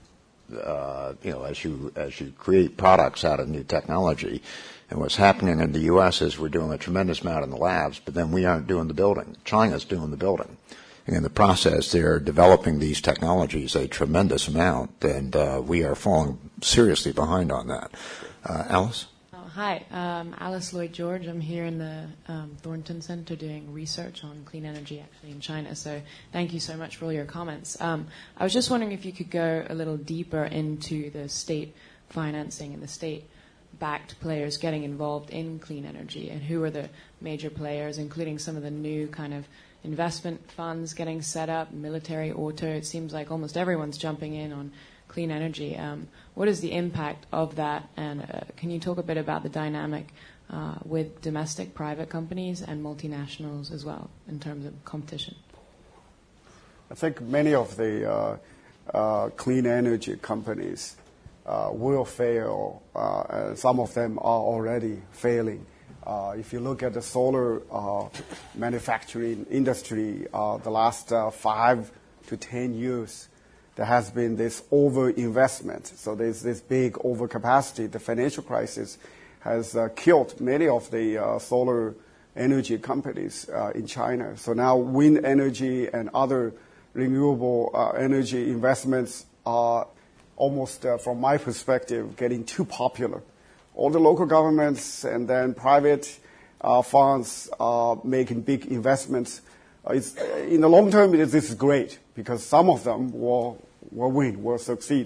B: as you create products out of new technology. And what's happening in the U.S. is we're doing a tremendous amount in the labs, but then we aren't doing the building. China's doing the building. And in the process, they're developing these technologies a tremendous amount, and we are falling seriously behind on that. Alice?
J: Hi, Alice Lloyd-George. I'm here in the Thornton Center doing research on clean energy actually in China. So thank you so much for all your comments. I was just wondering if you could go a little deeper into the state financing and the state-backed players getting involved in clean energy, and who are the major players, including some of the new kind of investment funds getting set up, military, auto. It seems like almost everyone's jumping in on clean energy. What is the impact of that? And can you talk a bit about the dynamic with domestic private companies and multinationals as well in terms of competition?
D: I think many of the clean energy companies will fail. Some of them are already failing. If you look at the solar manufacturing industry, the last 5 to 10 years, there has been this over-investment. So there's this big overcapacity. The financial crisis has killed many of the solar energy companies in China. So now wind energy and other renewable energy investments are almost, from my perspective, getting too popular. All the local governments and then private funds are making big investments. In the long term, this is great because some of them will win, will succeed,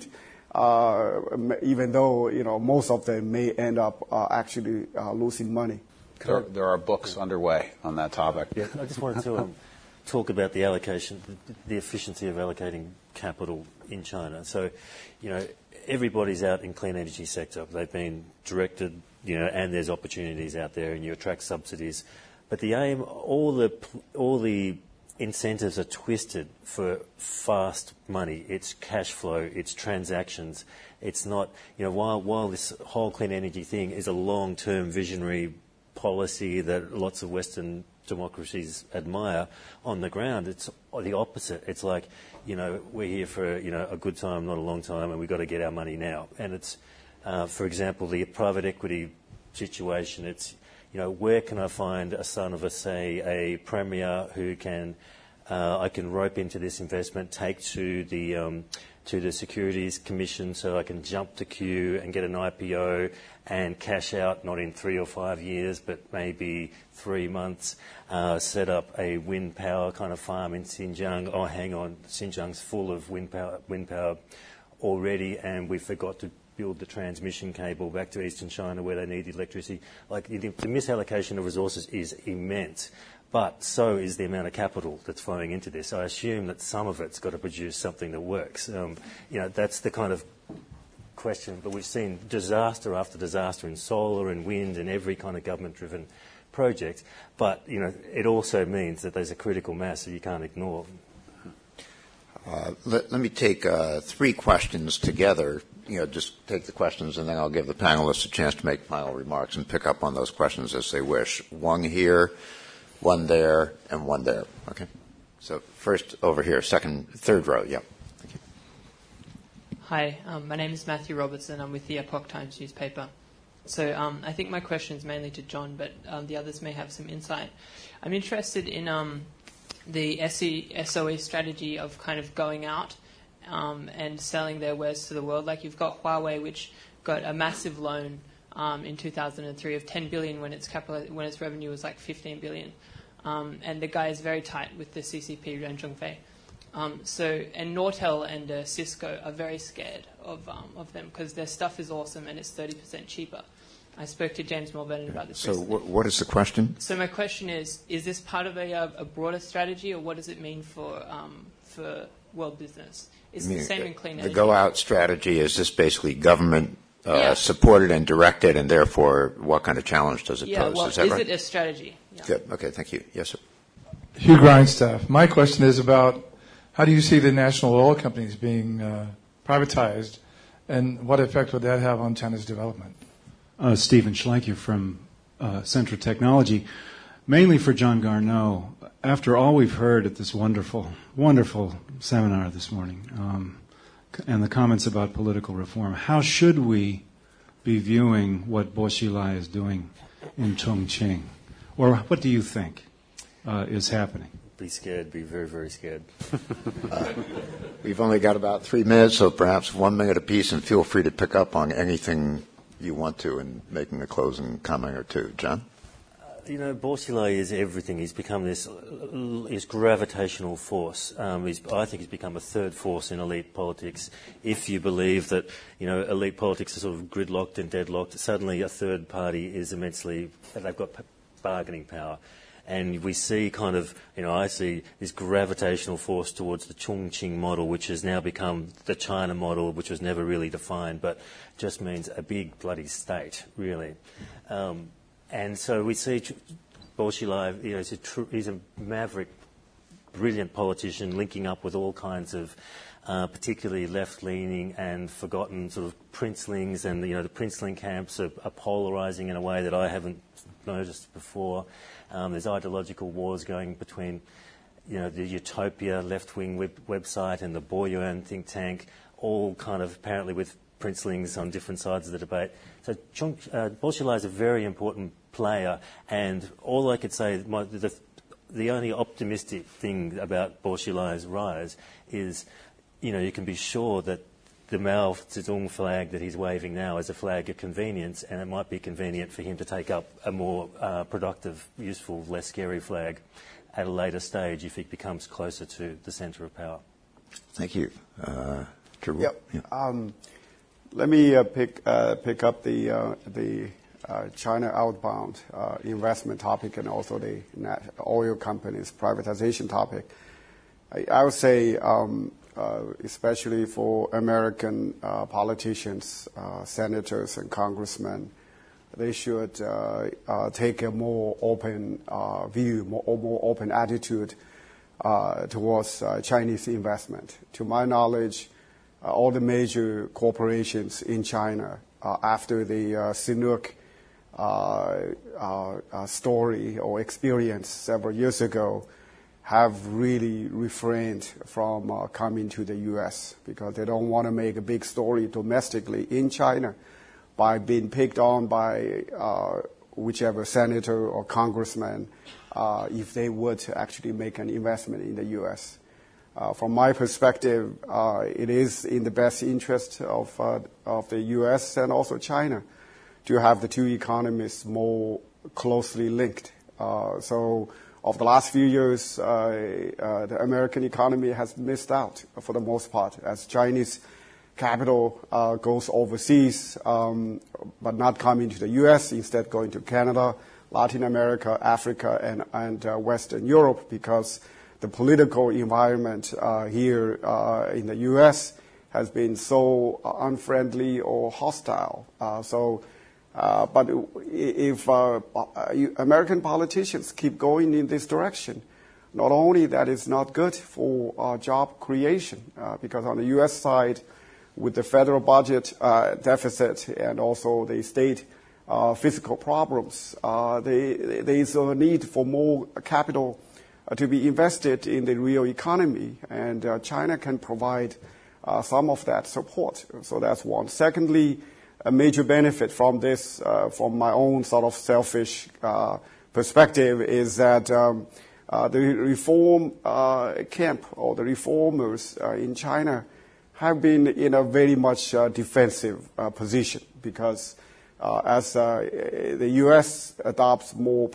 D: even though most of them may end up actually losing money.
A: There are books underway on that topic.
C: Yeah, I just wanted to talk about the allocation, the efficiency of allocating capital in China. So, everybody's out in clean energy sector. They've been directed, and there's opportunities out there, and you attract subsidies. But the aim, all the incentives are twisted for fast money. It's cash flow. It's transactions. It's not, while this whole clean energy thing is a long-term visionary policy that lots of Western democracies admire, on the ground it's the opposite. It's like, we're here for a good time, not a long time, and we've got to get our money now. And it's, for example, the private equity situation. It's, where can I find a son of a premier who can I can rope into this investment, take to the Securities Commission so I can jump the queue and get an IPO and cash out, not in 3 or 5 years, but maybe 3 months, set up a wind power kind of farm in Xinjiang. Oh, hang on, Xinjiang's full of wind power already, and we forgot to build the transmission cable back to eastern China where they need electricity. Like, the misallocation of resources is immense. But so is the amount of capital that's flowing into this. I assume that some of it's got to produce something that works. That's the kind of question. But we've seen disaster after disaster in solar and wind and every kind of government-driven project. But, it also means that there's a critical mass that you can't ignore.
B: Let me take 3 questions together. Just take the questions and then I'll give the panelists a chance to make final remarks and pick up on those questions as they wish. One here, one there, and one there. Okay. So first over here, third row. Yeah. Thank you.
K: Hi, my name is Matthew Robertson. I'm with the Epoch Times newspaper. So I think my question is mainly to John, but the others may have some insight. I'm interested in the SOE strategy of kind of going out and selling their wares to the world. Like, you've got Huawei, which got a massive loan in 2003 of 10 billion when its revenue was like 15 billion. And the guy is very tight with the CCP, Ren Zhengfei. And Nortel and Cisco are very scared of them because their stuff is awesome and it's 30% cheaper. I spoke to James Mulvaney about this recently.
B: So what is the question?
K: So my question is this part of a broader strategy, or what does it mean for world business? Is it the same in clean energy?
B: The go-out strategy, is this basically government supported and directed, and therefore what kind of challenge does it pose?
K: Well,
B: is that right?
K: It a strategy? Yeah.
B: Good. Okay, thank you. Yes, sir.
L: Hugh Grindstaff. My question is about how do you see the national oil companies being privatized, and what effect would that have on China's development?
M: Stephen Schleicher from Centra Technology. Mainly for John Garneau, after all we've heard at this wonderful, wonderful seminar this morning, and the comments about political reform, how should we be viewing what Bo Xilai is doing in Chongqing? Or what do you think is happening?
C: Be scared, be very, very scared.
B: We've only got about 3 minutes, so perhaps 1 minute apiece, and feel free to pick up on anything you want to in making a closing comment or two. John?
C: Bo Xilai is everything. He's become this gravitational force. I think he's become a third force in elite politics. If you believe that, elite politics are sort of gridlocked and deadlocked, suddenly a third party is they've got bargaining power. And we see I see this gravitational force towards the Chongqing model, which has now become the China model, which was never really defined, but just means a big bloody state, really. And so we see Bo Xilai, he's a maverick brilliant politician linking up with all kinds of particularly left-leaning and forgotten sort of princelings, and the princeling camps are polarising in a way that I haven't noticed before. There's ideological wars going between the Utopia left-wing website and the Boyuan think tank, all kind of apparently with princelings on different sides of the debate. So Bo Xilai is a very important player, and all I could say, the only optimistic thing about Bo Xilai's rise is, you can be sure that the Mao Zedong flag that he's waving now is a flag of convenience, and it might be convenient for him to take up a more productive, useful, less scary flag at a later stage if he becomes closer to the centre of power.
B: Thank you.
D: Yep. Let me pick up the China outbound investment topic and also the oil companies privatization topic. I would say, especially for American politicians, senators and congressmen, they should take a more open view, more open attitude towards Chinese investment. To my knowledge, all the major corporations in China, after the Sinopec story or experience several years ago, have really refrained from coming to the U.S. because they don't want to make a big story domestically in China by being picked on by whichever senator or congressman if they would actually make an investment in the U.S. From my perspective, it is in the best interest of the U.S. and also China to have the two economies more closely linked. So of the last few years, the American economy has missed out for the most part as Chinese capital goes overseas, but not coming to the U.S., instead going to Canada, Latin America, Africa, and Western Europe, because the political environment here in the U.S. has been so unfriendly or hostile. But if American politicians keep going in this direction, not only that is not good for job creation, because on the U.S. side, with the federal budget deficit and also the state fiscal problems, there is a need for more capital to be invested in the real economy, and China can provide some of that support. So that's one. Secondly, a major benefit from this, from my own sort of selfish perspective, is that the reform camp or the reformers in China have been in a very much defensive position, because as the U.S. adopts more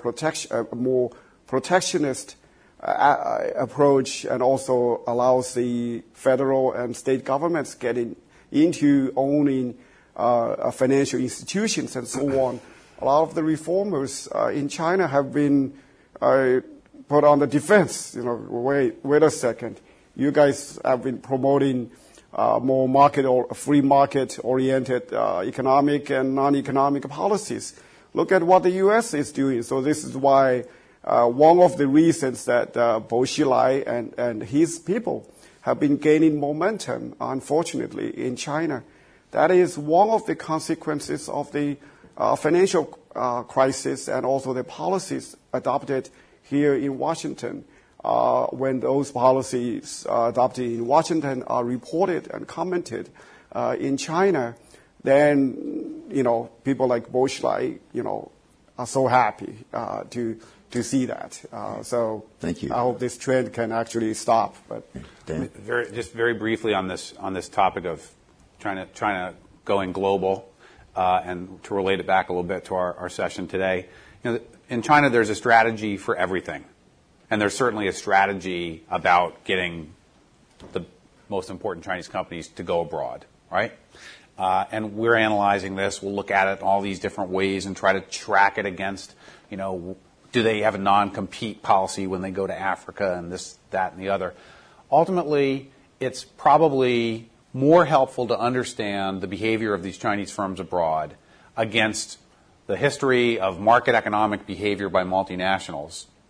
D: protectionist approach and also allows the federal and state governments getting into owning financial institutions and so on, a lot of the reformers in China have been put on the defense. Wait a second. You guys have been promoting more market or free market-oriented economic and non-economic policies. Look at what the U.S. is doing. So this is why one of the reasons that Bo Xilai and his people have been gaining momentum, unfortunately, in China. That is one of the consequences of the financial crisis and also the policies adopted here in Washington. When those policies adopted in Washington are reported and commented in China, then people like Bo Xilai, are so happy to see that. So
B: thank you.
D: I hope this trend can actually stop. But
A: just very briefly on this topic of China going global, and to relate it back a little bit to our session today. In China, there's a strategy for everything. And there's certainly a strategy about getting the most important Chinese companies to go abroad, right? And we're analyzing this. We'll look at it in all these different ways and try to track it against, do they have a non-compete policy when they go to Africa and this, that, and the other. Ultimately, it's probably more helpful to understand the behavior of these Chinese firms abroad against the history of market economic behavior by multinationals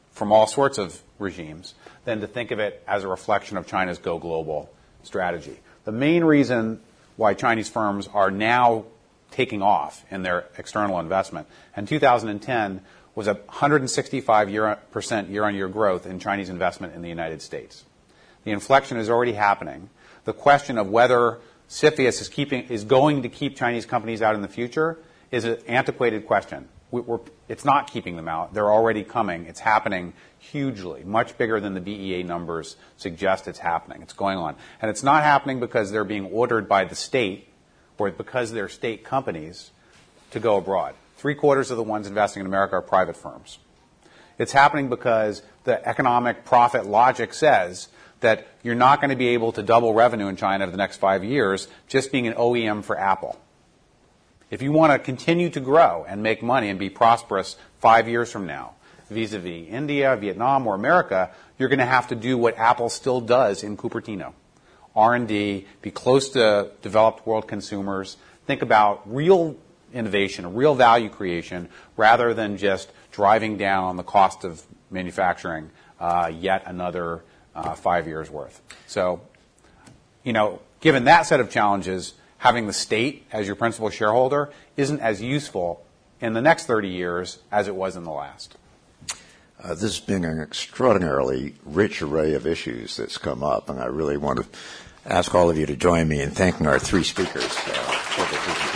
A: from all sorts of regimes than to think of it as a reflection of China's go global strategy. The main reason why Chinese firms are now taking off in their external investment, and 2010 was a 165% year-on-year growth in Chinese investment in the United States. The inflection is already happening. The question of whether CFIUS is going to keep Chinese companies out in the future is an antiquated question. It's not keeping them out. They're already coming. It's happening hugely, much bigger than the BEA numbers suggest it's happening. It's going on. And it's not happening because they're being ordered by the state or because they're state companies to go abroad. 3/4 of the ones investing in America are private firms. It's happening because the economic profit logic says that you're not going to be able to double revenue in China over the next 5 years just being an OEM for Apple. If you want to continue to grow and make money and be prosperous 5 years from now, vis-a-vis India, Vietnam, or America, you're going to have to do what Apple still does in Cupertino. R&D, be close to developed world consumers, think about real innovation, real value creation, rather than just driving down the cost of manufacturing yet another 5 years worth. So, given that set of challenges, having the state as your principal shareholder isn't as useful in the next 30 years as it was in the last.
B: This has been an extraordinarily rich array of issues that's come up, and I really want to ask all of you to join me in thanking our three speakers for the presentation.